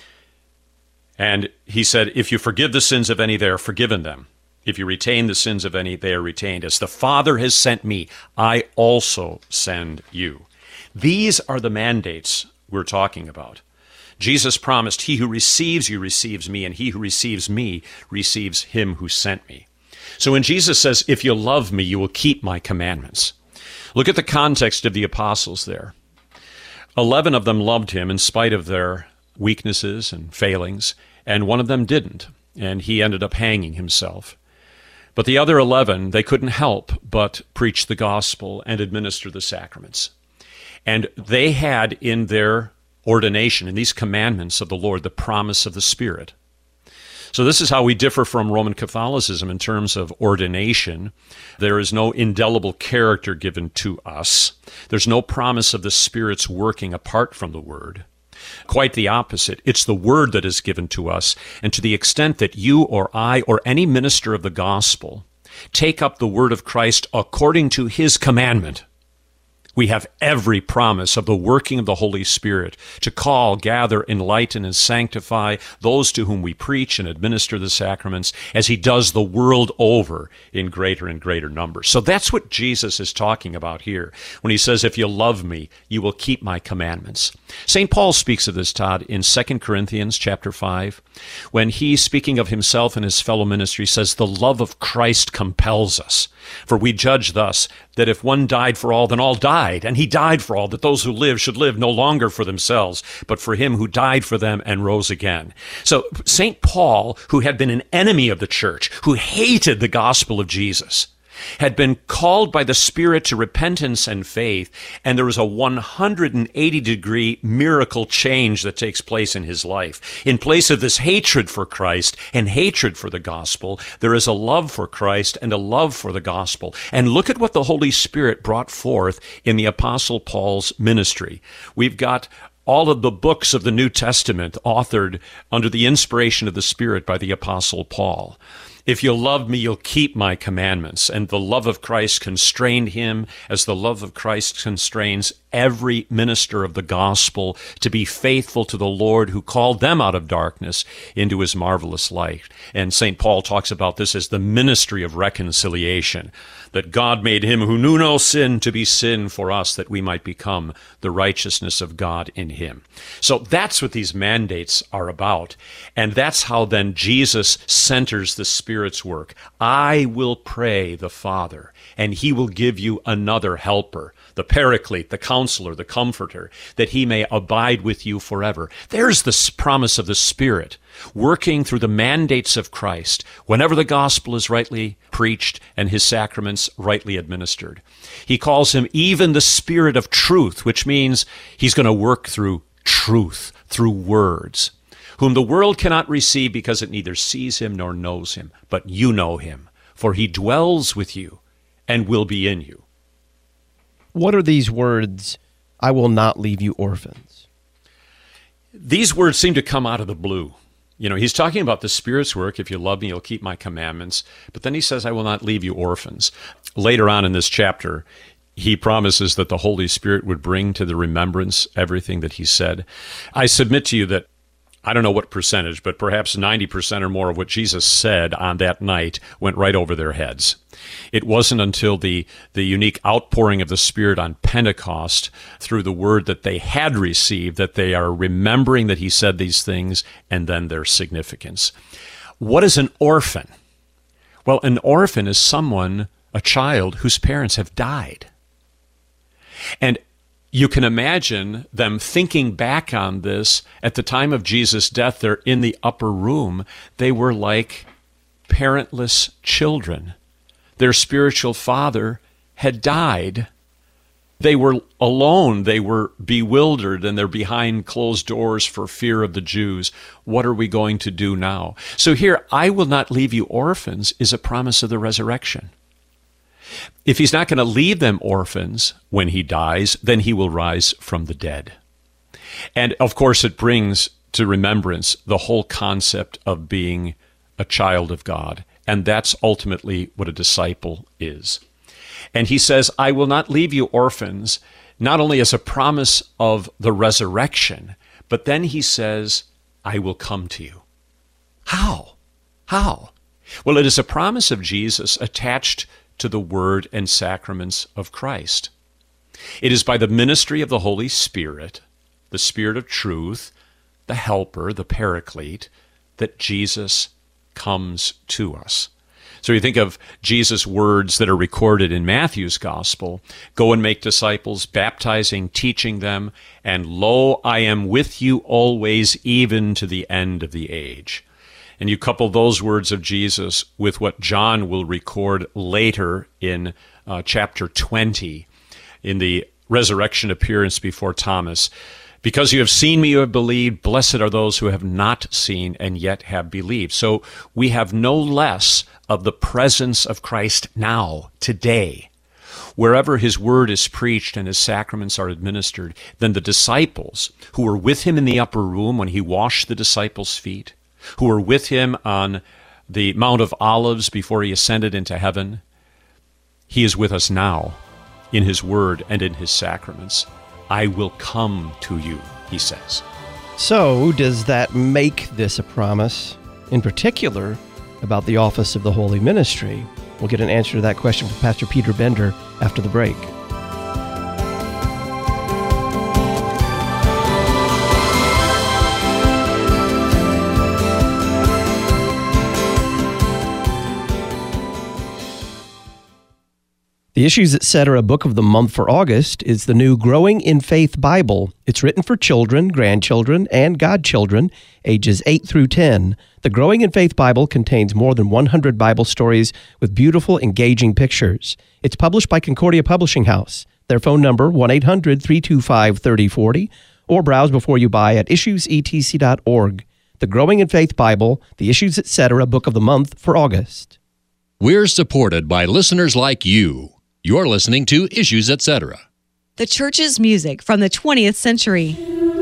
And he said, if you forgive the sins of any, they are forgiven them. If you retain the sins of any, they are retained. As the Father has sent me, I also send you. These are the mandates we're talking about. Jesus promised, he who receives you receives me, and he who receives me receives him who sent me. So when Jesus says, if you love me, you will keep my commandments. Look at the context of the apostles there. Eleven of them loved him in spite of their weaknesses and failings, and one of them didn't, and he ended up hanging himself. But the other eleven, they couldn't help but preach the gospel and administer the sacraments. And they had in their ordination, in these commandments of the Lord, the promise of the Spirit. So this is how we differ from Roman Catholicism in terms of ordination. There is no indelible character given to us. There's no promise of the Spirit's working apart from the Word. Quite the opposite. It's the Word that is given to us, and to the extent that you or I or any minister of the gospel take up the Word of Christ according to His commandment, we have every promise of the working of the Holy Spirit to call, gather, enlighten, and sanctify those to whom we preach and administer the sacraments, as he does the world over in greater and greater numbers. So that's what Jesus is talking about here when he says, if you love me, you will keep my commandments. Saint Paul speaks of this, Todd, in Second Corinthians chapter five, when he, speaking of himself and his fellow ministry, says, the love of Christ compels us. For we judge thus, that if one died for all, then all died, and he died for all, that those who live should live no longer for themselves, but for him who died for them and rose again. So Saint Paul, who had been an enemy of the church, who hated the gospel of Jesus, had been called by the Spirit to repentance and faith, and there was a one hundred eighty degree miracle change that takes place in his life. In place of this hatred for Christ and hatred for the gospel, there is a love for Christ and a love for the gospel. And look at what the Holy Spirit brought forth in the Apostle Paul's ministry. We've got all of the books of the New Testament authored under the inspiration of the Spirit by the Apostle Paul. If you love me, you'll keep my commandments. And the love of Christ constrained him as the love of Christ constrains every minister of the gospel to be faithful to the Lord who called them out of darkness into his marvelous light. And Saint Paul talks about this as the ministry of reconciliation, that God made him who knew no sin to be sin for us, that we might become the righteousness of God in him. So that's what these mandates are about. And that's how then Jesus centers the Spirit's work. I will pray the Father, and he will give you another helper, the the Paraclete, the Counselor, the Comforter, that he may abide with you forever. There's the promise of the Spirit, working through the mandates of Christ whenever the gospel is rightly preached and his sacraments rightly administered. He calls him even the Spirit of truth, which means he's going to work through truth, through words, whom the world cannot receive because it neither sees him nor knows him, but you know him, for he dwells with you and will be in you. What are these words, I will not leave you orphans? These words seem to come out of the blue. You know, he's talking about the Spirit's work. If you love me, you'll keep my commandments. But then he says, I will not leave you orphans. Later on in this chapter, he promises that the Holy Spirit would bring to the remembrance everything that he said. I submit to you that, I don't know what percentage, but perhaps ninety percent or more of what Jesus said on that night went right over their heads. It wasn't until the, the unique outpouring of the Spirit on Pentecost through the word that they had received that they are remembering that he said these things and then their significance. What is an orphan? Well, an orphan is someone, a child, whose parents have died. And you can imagine them thinking back on this. At the time of Jesus' death, they're in the upper room. They were like parentless children. Their spiritual father had died. They were alone. They were bewildered, and they're behind closed doors for fear of the Jews. What are we going to do now? So here, I will not leave you orphans is a promise of the resurrection. If he's not going to leave them orphans when he dies, then he will rise from the dead. And of course, it brings to remembrance the whole concept of being a child of God. And that's ultimately what a disciple is. And he says, I will not leave you orphans, not only as a promise of the resurrection, but then he says, I will come to you. How? How? Well, it is a promise of Jesus attached to the word and sacraments of Christ. It is by the ministry of the Holy Spirit, the Spirit of truth, the helper, the paraclete, that Jesus comes to us. So you think of Jesus' words that are recorded in Matthew's gospel, go and make disciples, baptizing, teaching them, and lo, I am with you always, even to the end of the age. And you couple those words of Jesus with what John will record later in uh, chapter twenty, in the resurrection appearance before Thomas. Because you have seen me, you have believed. Blessed are those who have not seen and yet have believed. So we have no less of the presence of Christ now, today, wherever his word is preached and his sacraments are administered, than the disciples who were with him in the upper room when he washed the disciples' feet, who were with him on the Mount of Olives before he ascended into heaven. He is with us now in his word and in his sacraments. I will come to you, he says. So, does that make this a promise, in particular, about the office of the Holy Ministry? We'll get an answer to that question from Pastor Peter Bender after the break. The Issues Etc. Book of the Month for August is the new Growing in Faith Bible. It's written for children, grandchildren, and godchildren, ages eight through ten. The Growing in Faith Bible contains more than one hundred Bible stories with beautiful, engaging pictures. It's published by Concordia Publishing House. Their phone number, one eight hundred, three two five, three oh four oh, or browse before you buy at issues e t c dot org. The Growing in Faith Bible, the Issues Etc. Book of the Month for August. We're supported by listeners like you. You're listening to Issues Etc. The church's music from the twentieth century.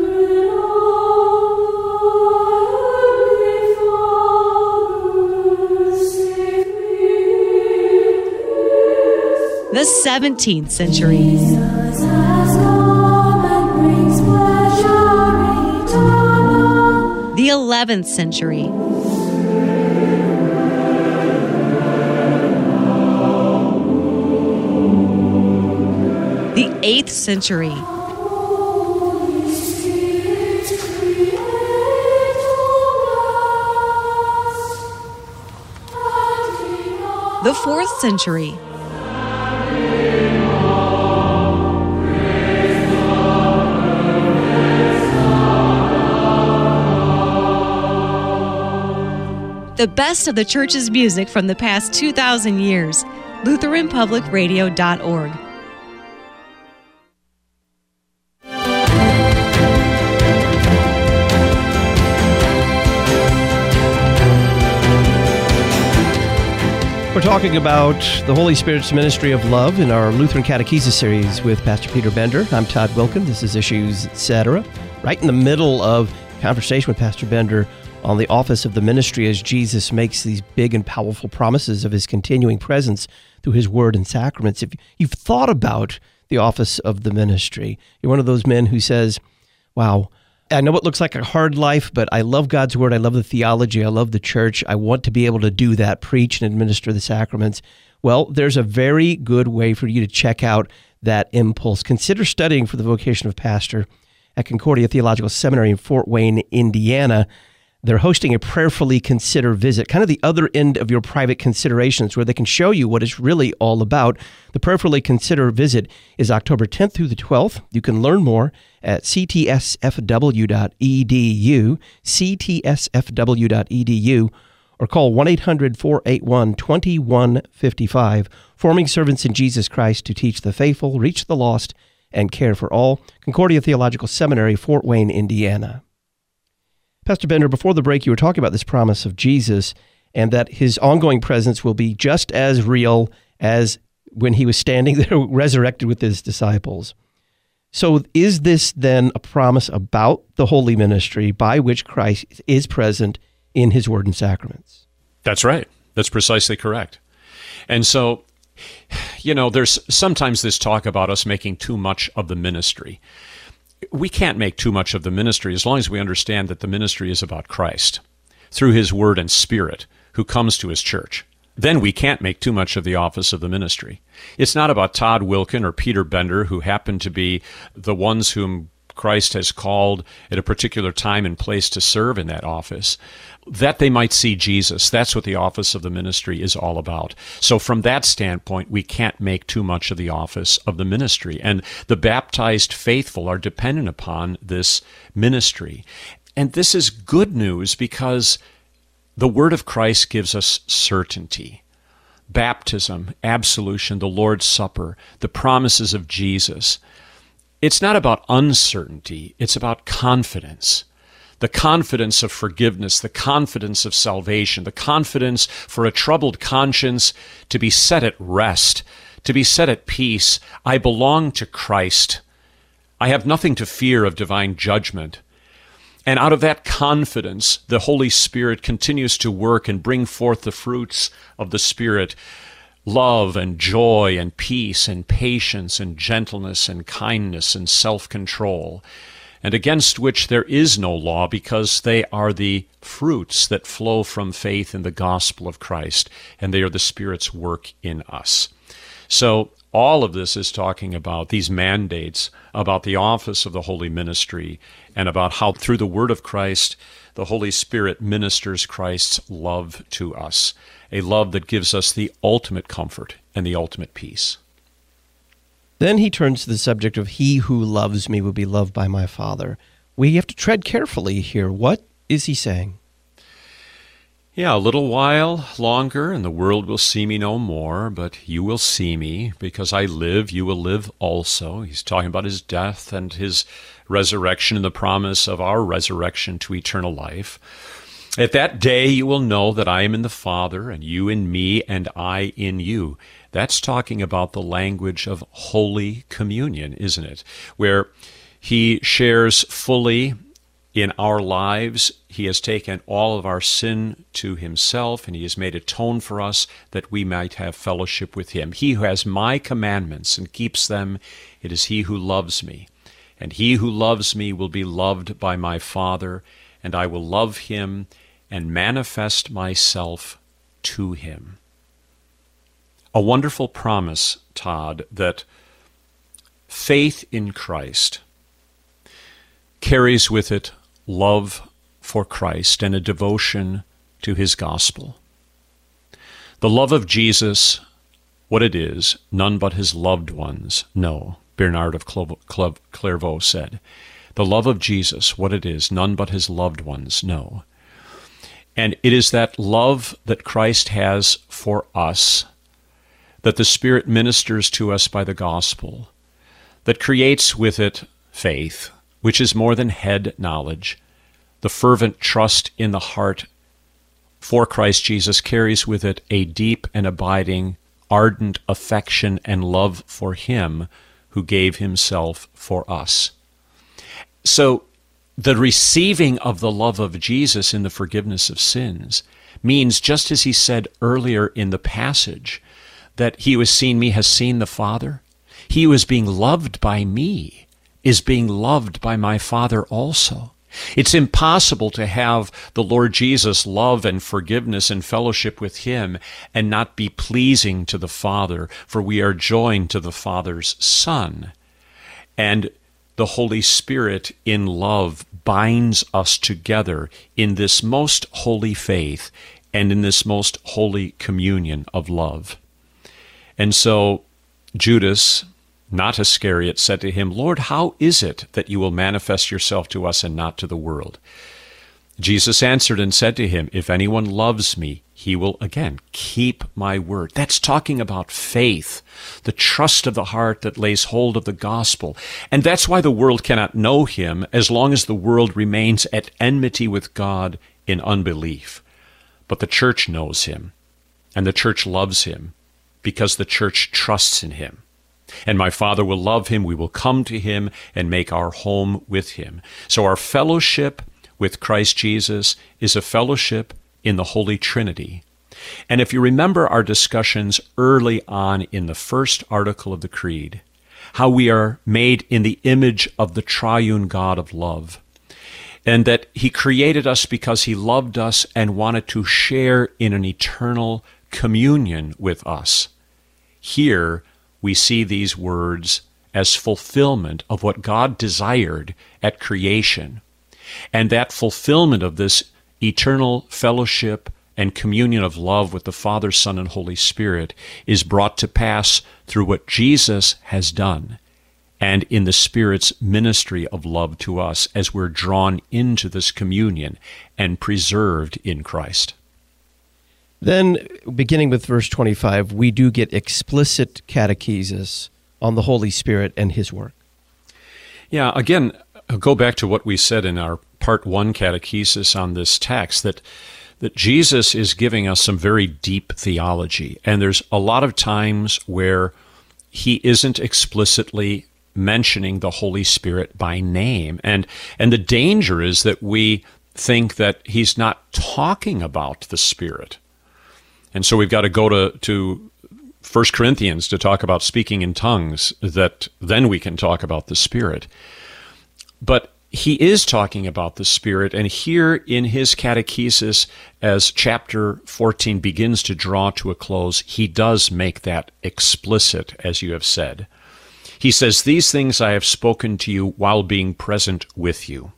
The seventeenth century. The eleventh century. The eighth century. The fourth century. the best of the church's music from the past two thousand years. Lutheran Public Radio dot org. We're talking about the Holy Spirit's ministry of love in our Lutheran Catechesis series with Pastor Peter Bender. I'm Todd Wilken. This is Issues, et cetera. Right in the middle of conversation with Pastor Bender on the office of the ministry as Jesus makes these big and powerful promises of his continuing presence through his word and sacraments. If you've thought about the office of the ministry, you're one of those men who says, wow, I know it looks like a hard life, but I love God's word. I love the theology. I love the church. I want to be able to do that, preach and administer the sacraments. Well, there's a very good way for you to check out that impulse. Consider studying for the vocation of pastor at Concordia Theological Seminary in Fort Wayne, Indiana. They're hosting a Prayerfully Consider visit, kind of the other end of your private considerations, where they can show you what it's really all about. The Prayerfully Consider visit is October tenth through the twelfth. You can learn more at c t s f w dot e d u, c t s f w dot e d u, or call one eight hundred, four eight one, two one five five, forming servants in Jesus Christ to teach the faithful, reach the lost, and care for all. Concordia Theological Seminary, Fort Wayne, Indiana. Pastor Bender, before the break, you were talking about this promise of Jesus and that his ongoing presence will be just as real as when he was standing there resurrected with his disciples. So is this then a promise about the holy ministry by which Christ is present in his word and sacraments? That's right. That's precisely correct. And so, you know, there's sometimes this talk about us making too much of the ministry. We can't make too much of the ministry as long as we understand that the ministry is about Christ through his word and spirit who comes to his church. Then we can't make too much of the office of the ministry. It's not about Todd Wilken or Peter Bender, who happen to be the ones whom Christ has called at a particular time and place to serve in that office, that they might see Jesus. That's what the office of the ministry is all about. So from that standpoint, we can't make too much of the office of the ministry. And the baptized faithful are dependent upon this ministry. And this is good news because the word of Christ gives us certainty. Baptism, absolution, the Lord's Supper, the promises of Jesus. It's not about uncertainty, it's about confidence. The confidence of forgiveness, the confidence of salvation, the confidence for a troubled conscience to be set at rest, to be set at peace. I belong to Christ. I have nothing to fear of divine judgment. And out of that confidence, the Holy Spirit continues to work and bring forth the fruits of the Spirit, love and joy and peace and patience and gentleness and kindness and self-control, and against which there is no law because they are the fruits that flow from faith in the gospel of Christ, and they are the Spirit's work in us. So all of this is talking about these mandates, about the office of the holy ministry, and about how through the word of Christ, the Holy Spirit ministers Christ's love to us, a love that gives us the ultimate comfort and the ultimate peace. Then he turns to the subject of he who loves me will be loved by my Father. We have to tread carefully here. What is he saying? Yeah, a little while longer, and the world will see me no more, but you will see me. Because I live, you will live also. He's talking about his death and his resurrection and the promise of our resurrection to eternal life. At that day you will know that I am in the Father, and you in me, and I in you. That's talking about the language of Holy Communion, isn't it? Where he shares fully in our lives. He has taken all of our sin to himself, and he has made atone for us that we might have fellowship with him. He who has my commandments and keeps them, it is he who loves me. And he who loves me will be loved by my Father, and I will love him and manifest myself to him. A wonderful promise, Todd, that faith in Christ carries with it love for Christ and a devotion to his gospel. The love of Jesus, what it is, none but his loved ones know, Bernard of Clairvaux said. The love of Jesus, what it is, none but his loved ones know. And it is that love that Christ has for us, that the Spirit ministers to us by the gospel, that creates with it faith, which is more than head knowledge. The fervent trust in the heart for Christ Jesus carries with it a deep and abiding, ardent affection and love for Him who gave Himself for us. So, the receiving of the love of Jesus in the forgiveness of sins means, just as He said earlier in the passage, that he who has seen me has seen the Father. He who is being loved by me is being loved by my Father also. It's impossible to have the Lord Jesus love and forgiveness and fellowship with Him and not be pleasing to the Father, for we are joined to the Father's Son. And the Holy Spirit in love binds us together in this most holy faith and in this most holy communion of love. And so Judas, not Iscariot, said to Him, Lord, how is it that you will manifest yourself to us and not to the world? Jesus answered and said to him, if anyone loves me, he will, again, keep my word. That's talking about faith, the trust of the heart that lays hold of the gospel. And that's why the world cannot know Him as long as the world remains at enmity with God in unbelief. But the church knows Him, and the church loves Him, because the church trusts in Him. And my Father will love him, we will come to him and make our home with him. So our fellowship with Christ Jesus is a fellowship in the Holy Trinity. And if you remember our discussions early on in the first article of the Creed, how we are made in the image of the triune God of love, and that He created us because He loved us and wanted to share in an eternal communion with us. Here we see these words as fulfillment of what God desired at creation. And that fulfillment of this eternal fellowship and communion of love with the Father, Son, and Holy Spirit is brought to pass through what Jesus has done and in the Spirit's ministry of love to us as we're drawn into this communion and preserved in Christ. Then, beginning with verse twenty-five, we do get explicit catechesis on the Holy Spirit and His work. Yeah, again, I'll go back to what we said in our part one catechesis on this text, that that Jesus is giving us some very deep theology. And there's a lot of times where He isn't explicitly mentioning the Holy Spirit by name. And, and the danger is that we think that He's not talking about the Spirit. And so we've got to go to, to First Corinthians to talk about speaking in tongues, that then we can talk about the Spirit. But He is talking about the Spirit, and here in his catechesis, as chapter fourteen begins to draw to a close, he does make that explicit, as you have said. He says, these things I have spoken to you while being present with you.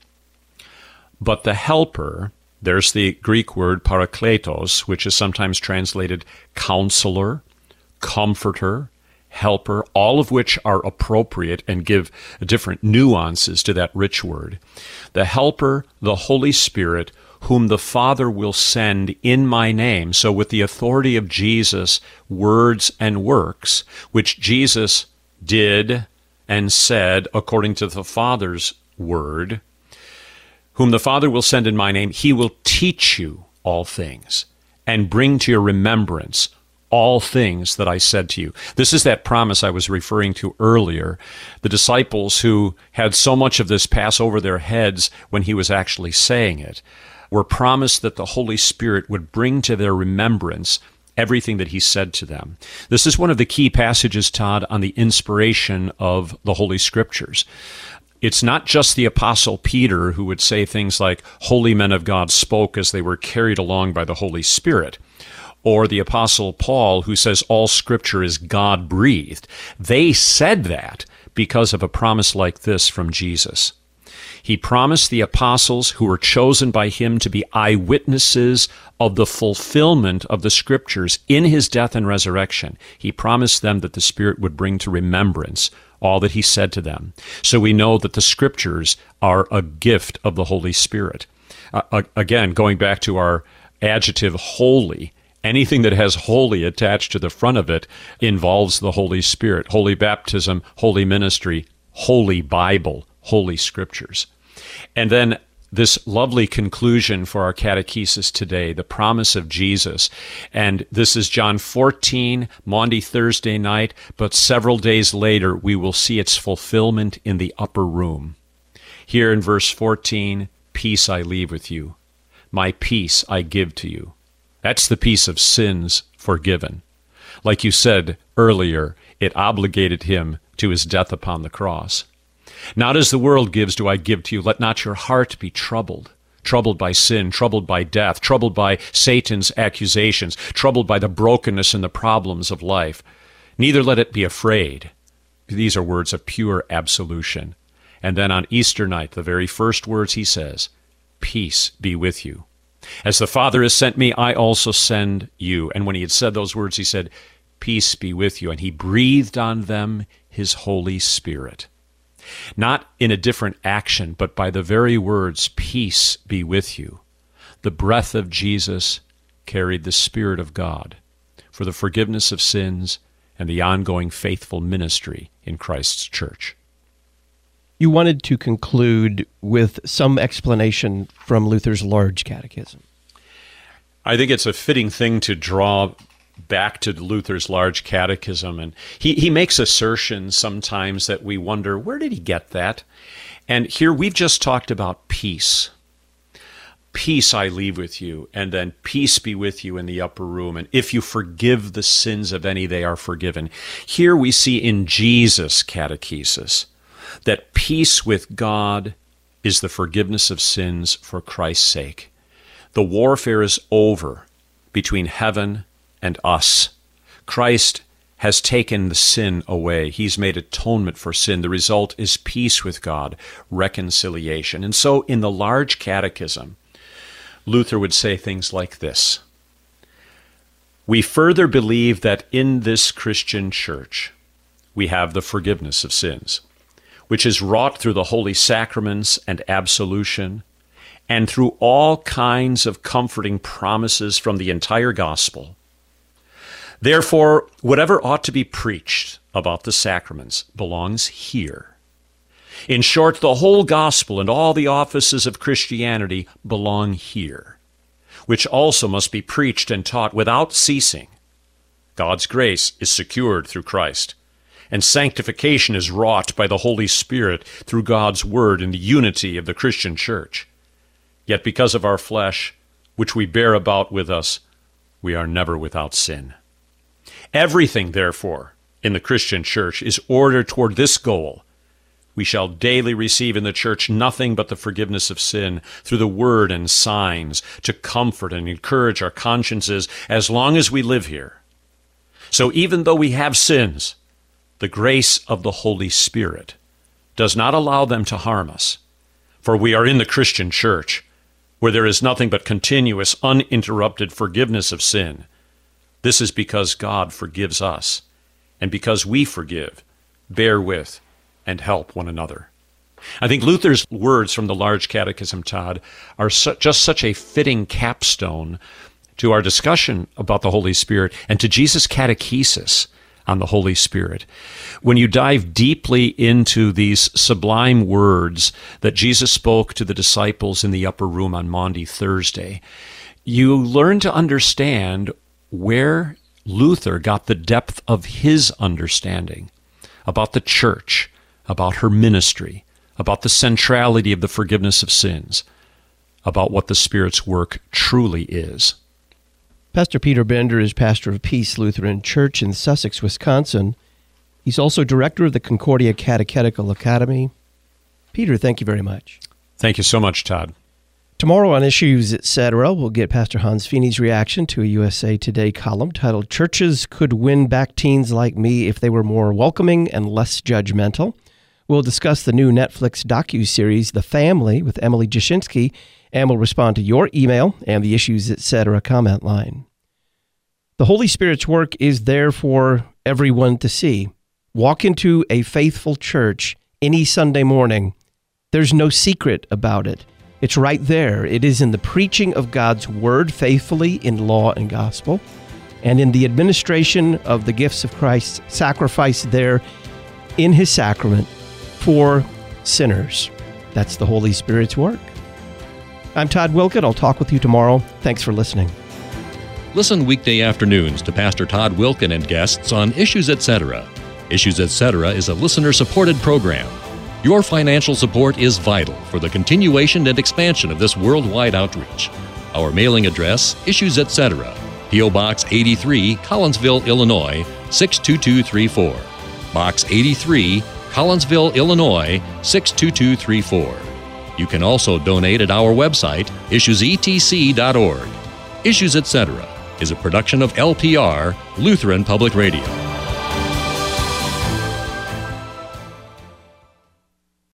But the Helper, there's the Greek word parakletos, which is sometimes translated counselor, comforter, helper, all of which are appropriate and give different nuances to that rich word. The Helper, the Holy Spirit, whom the Father will send in my name. So with the authority of Jesus, words and works, which Jesus did and said according to the Father's word, whom the Father will send in my name, He will teach you all things and bring to your remembrance all things that I said to you. This is that promise I was referring to earlier. The disciples who had so much of this pass over their heads when He was actually saying it were promised that the Holy Spirit would bring to their remembrance everything that He said to them. This is one of the key passages, Todd, on the inspiration of the Holy Scriptures. It's not just the Apostle Peter who would say things like, holy men of God spoke as they were carried along by the Holy Spirit, or the Apostle Paul who says all Scripture is God-breathed. They said that because of a promise like this from Jesus. He promised the apostles who were chosen by Him to be eyewitnesses of the fulfillment of the Scriptures in His death and resurrection. He promised them that the Spirit would bring to remembrance all that He said to them. So we know that the Scriptures are a gift of the Holy Spirit. Uh, again, going back to our adjective holy, anything that has holy attached to the front of it involves the Holy Spirit. Holy baptism, holy ministry, holy Bible, holy scriptures. And then this lovely conclusion for our catechesis today, the promise of Jesus. And this is John fourteen, Maundy Thursday night, but several days later we will see its fulfillment in the upper room. Here in verse fourteen, peace I leave with you. My peace I give to you. That's the peace of sins forgiven. Like you said earlier, it obligated him to his death upon the cross. Not as the world gives do I give to you. Let not your heart be troubled, troubled by sin, troubled by death, troubled by Satan's accusations, troubled by the brokenness and the problems of life. Neither let it be afraid. These are words of pure absolution. And then on Easter night, the very first words he says, peace be with you. As the Father has sent me, I also send you. And when he had said those words, he said, peace be with you. And he breathed on them his Holy Spirit. Not in a different action, but by the very words, peace be with you. The breath of Jesus carried the Spirit of God for the forgiveness of sins and the ongoing faithful ministry in Christ's church. You wanted to conclude with some explanation from Luther's Large Catechism. I think it's a fitting thing to draw back to Luther's Large Catechism. And he, he makes assertions sometimes that we wonder, where did he get that? And here we've just talked about peace. Peace I leave with you, and then peace be with you in the upper room. And if you forgive the sins of any, they are forgiven. Here we see in Jesus' catechesis that peace with God is the forgiveness of sins for Christ's sake. The warfare is over between heaven and us. Christ has taken the sin away. He's made atonement for sin. The result is peace with God, reconciliation. And so in the Large Catechism, Luther would say things like this. We further believe that in this Christian church, we have the forgiveness of sins, which is wrought through the holy sacraments and absolution, and through all kinds of comforting promises from the entire gospel. Therefore, whatever ought to be preached about the sacraments belongs here. In short, the whole gospel and all the offices of Christianity belong here, which also must be preached and taught without ceasing. God's grace is secured through Christ, and sanctification is wrought by the Holy Spirit through God's Word in the unity of the Christian church. Yet because of our flesh, which we bear about with us, we are never without sin. Everything, therefore, in the Christian church is ordered toward this goal. We shall daily receive in the church nothing but the forgiveness of sin through the word and signs to comfort and encourage our consciences as long as we live here. So even though we have sins, the grace of the Holy Spirit does not allow them to harm us, for we are in the Christian church, where there is nothing but continuous, uninterrupted forgiveness of sin. This is because God forgives us, and because we forgive, bear with, and help one another. I think Luther's words from the Large Catechism, Todd, are su- just such a fitting capstone to our discussion about the Holy Spirit and to Jesus' catechesis on the Holy Spirit. When you dive deeply into these sublime words that Jesus spoke to the disciples in the upper room on Maundy Thursday, you learn to understand where Luther got the depth of his understanding about the church, about her ministry, about the centrality of the forgiveness of sins, about what the Spirit's work truly is. Pastor Peter Bender is pastor of Peace Lutheran Church in Sussex, Wisconsin. He's also director of the Concordia Catechetical Academy. Peter, thank you very much. Thank you so much, Todd. Tomorrow on Issues, et cetera, we'll get Pastor Hans Feeney's reaction to a U S A Today column titled, Churches Could Win Back Teens Like Me If They Were More Welcoming and Less Judgmental. We'll discuss the new Netflix docuseries, The Family, with Emily Jashinsky, and we'll respond to your email and the Issues, et cetera comment line. The Holy Spirit's work is there for everyone to see. Walk into a faithful church any Sunday morning. There's no secret about it. It's right there. It is in the preaching of God's word faithfully in law and gospel, and in the administration of the gifts of Christ's sacrifice there in his sacrament for sinners. That's the Holy Spirit's work. I'm Todd Wilken. I'll talk with you tomorrow. Thanks for listening. Listen weekday afternoons to Pastor Todd Wilken and guests on Issues Etc. Issues Etc. is a listener-supported program. Your financial support is vital for the continuation and expansion of this worldwide outreach. Our mailing address, Issues Etc., P O. Box eighty-three, Collinsville, Illinois, six two two three four. Box eighty-three, Collinsville, Illinois, six two two three four. You can also donate at our website, issues e t c dot org. Issues Etc. is a production of L P R, Lutheran Public Radio.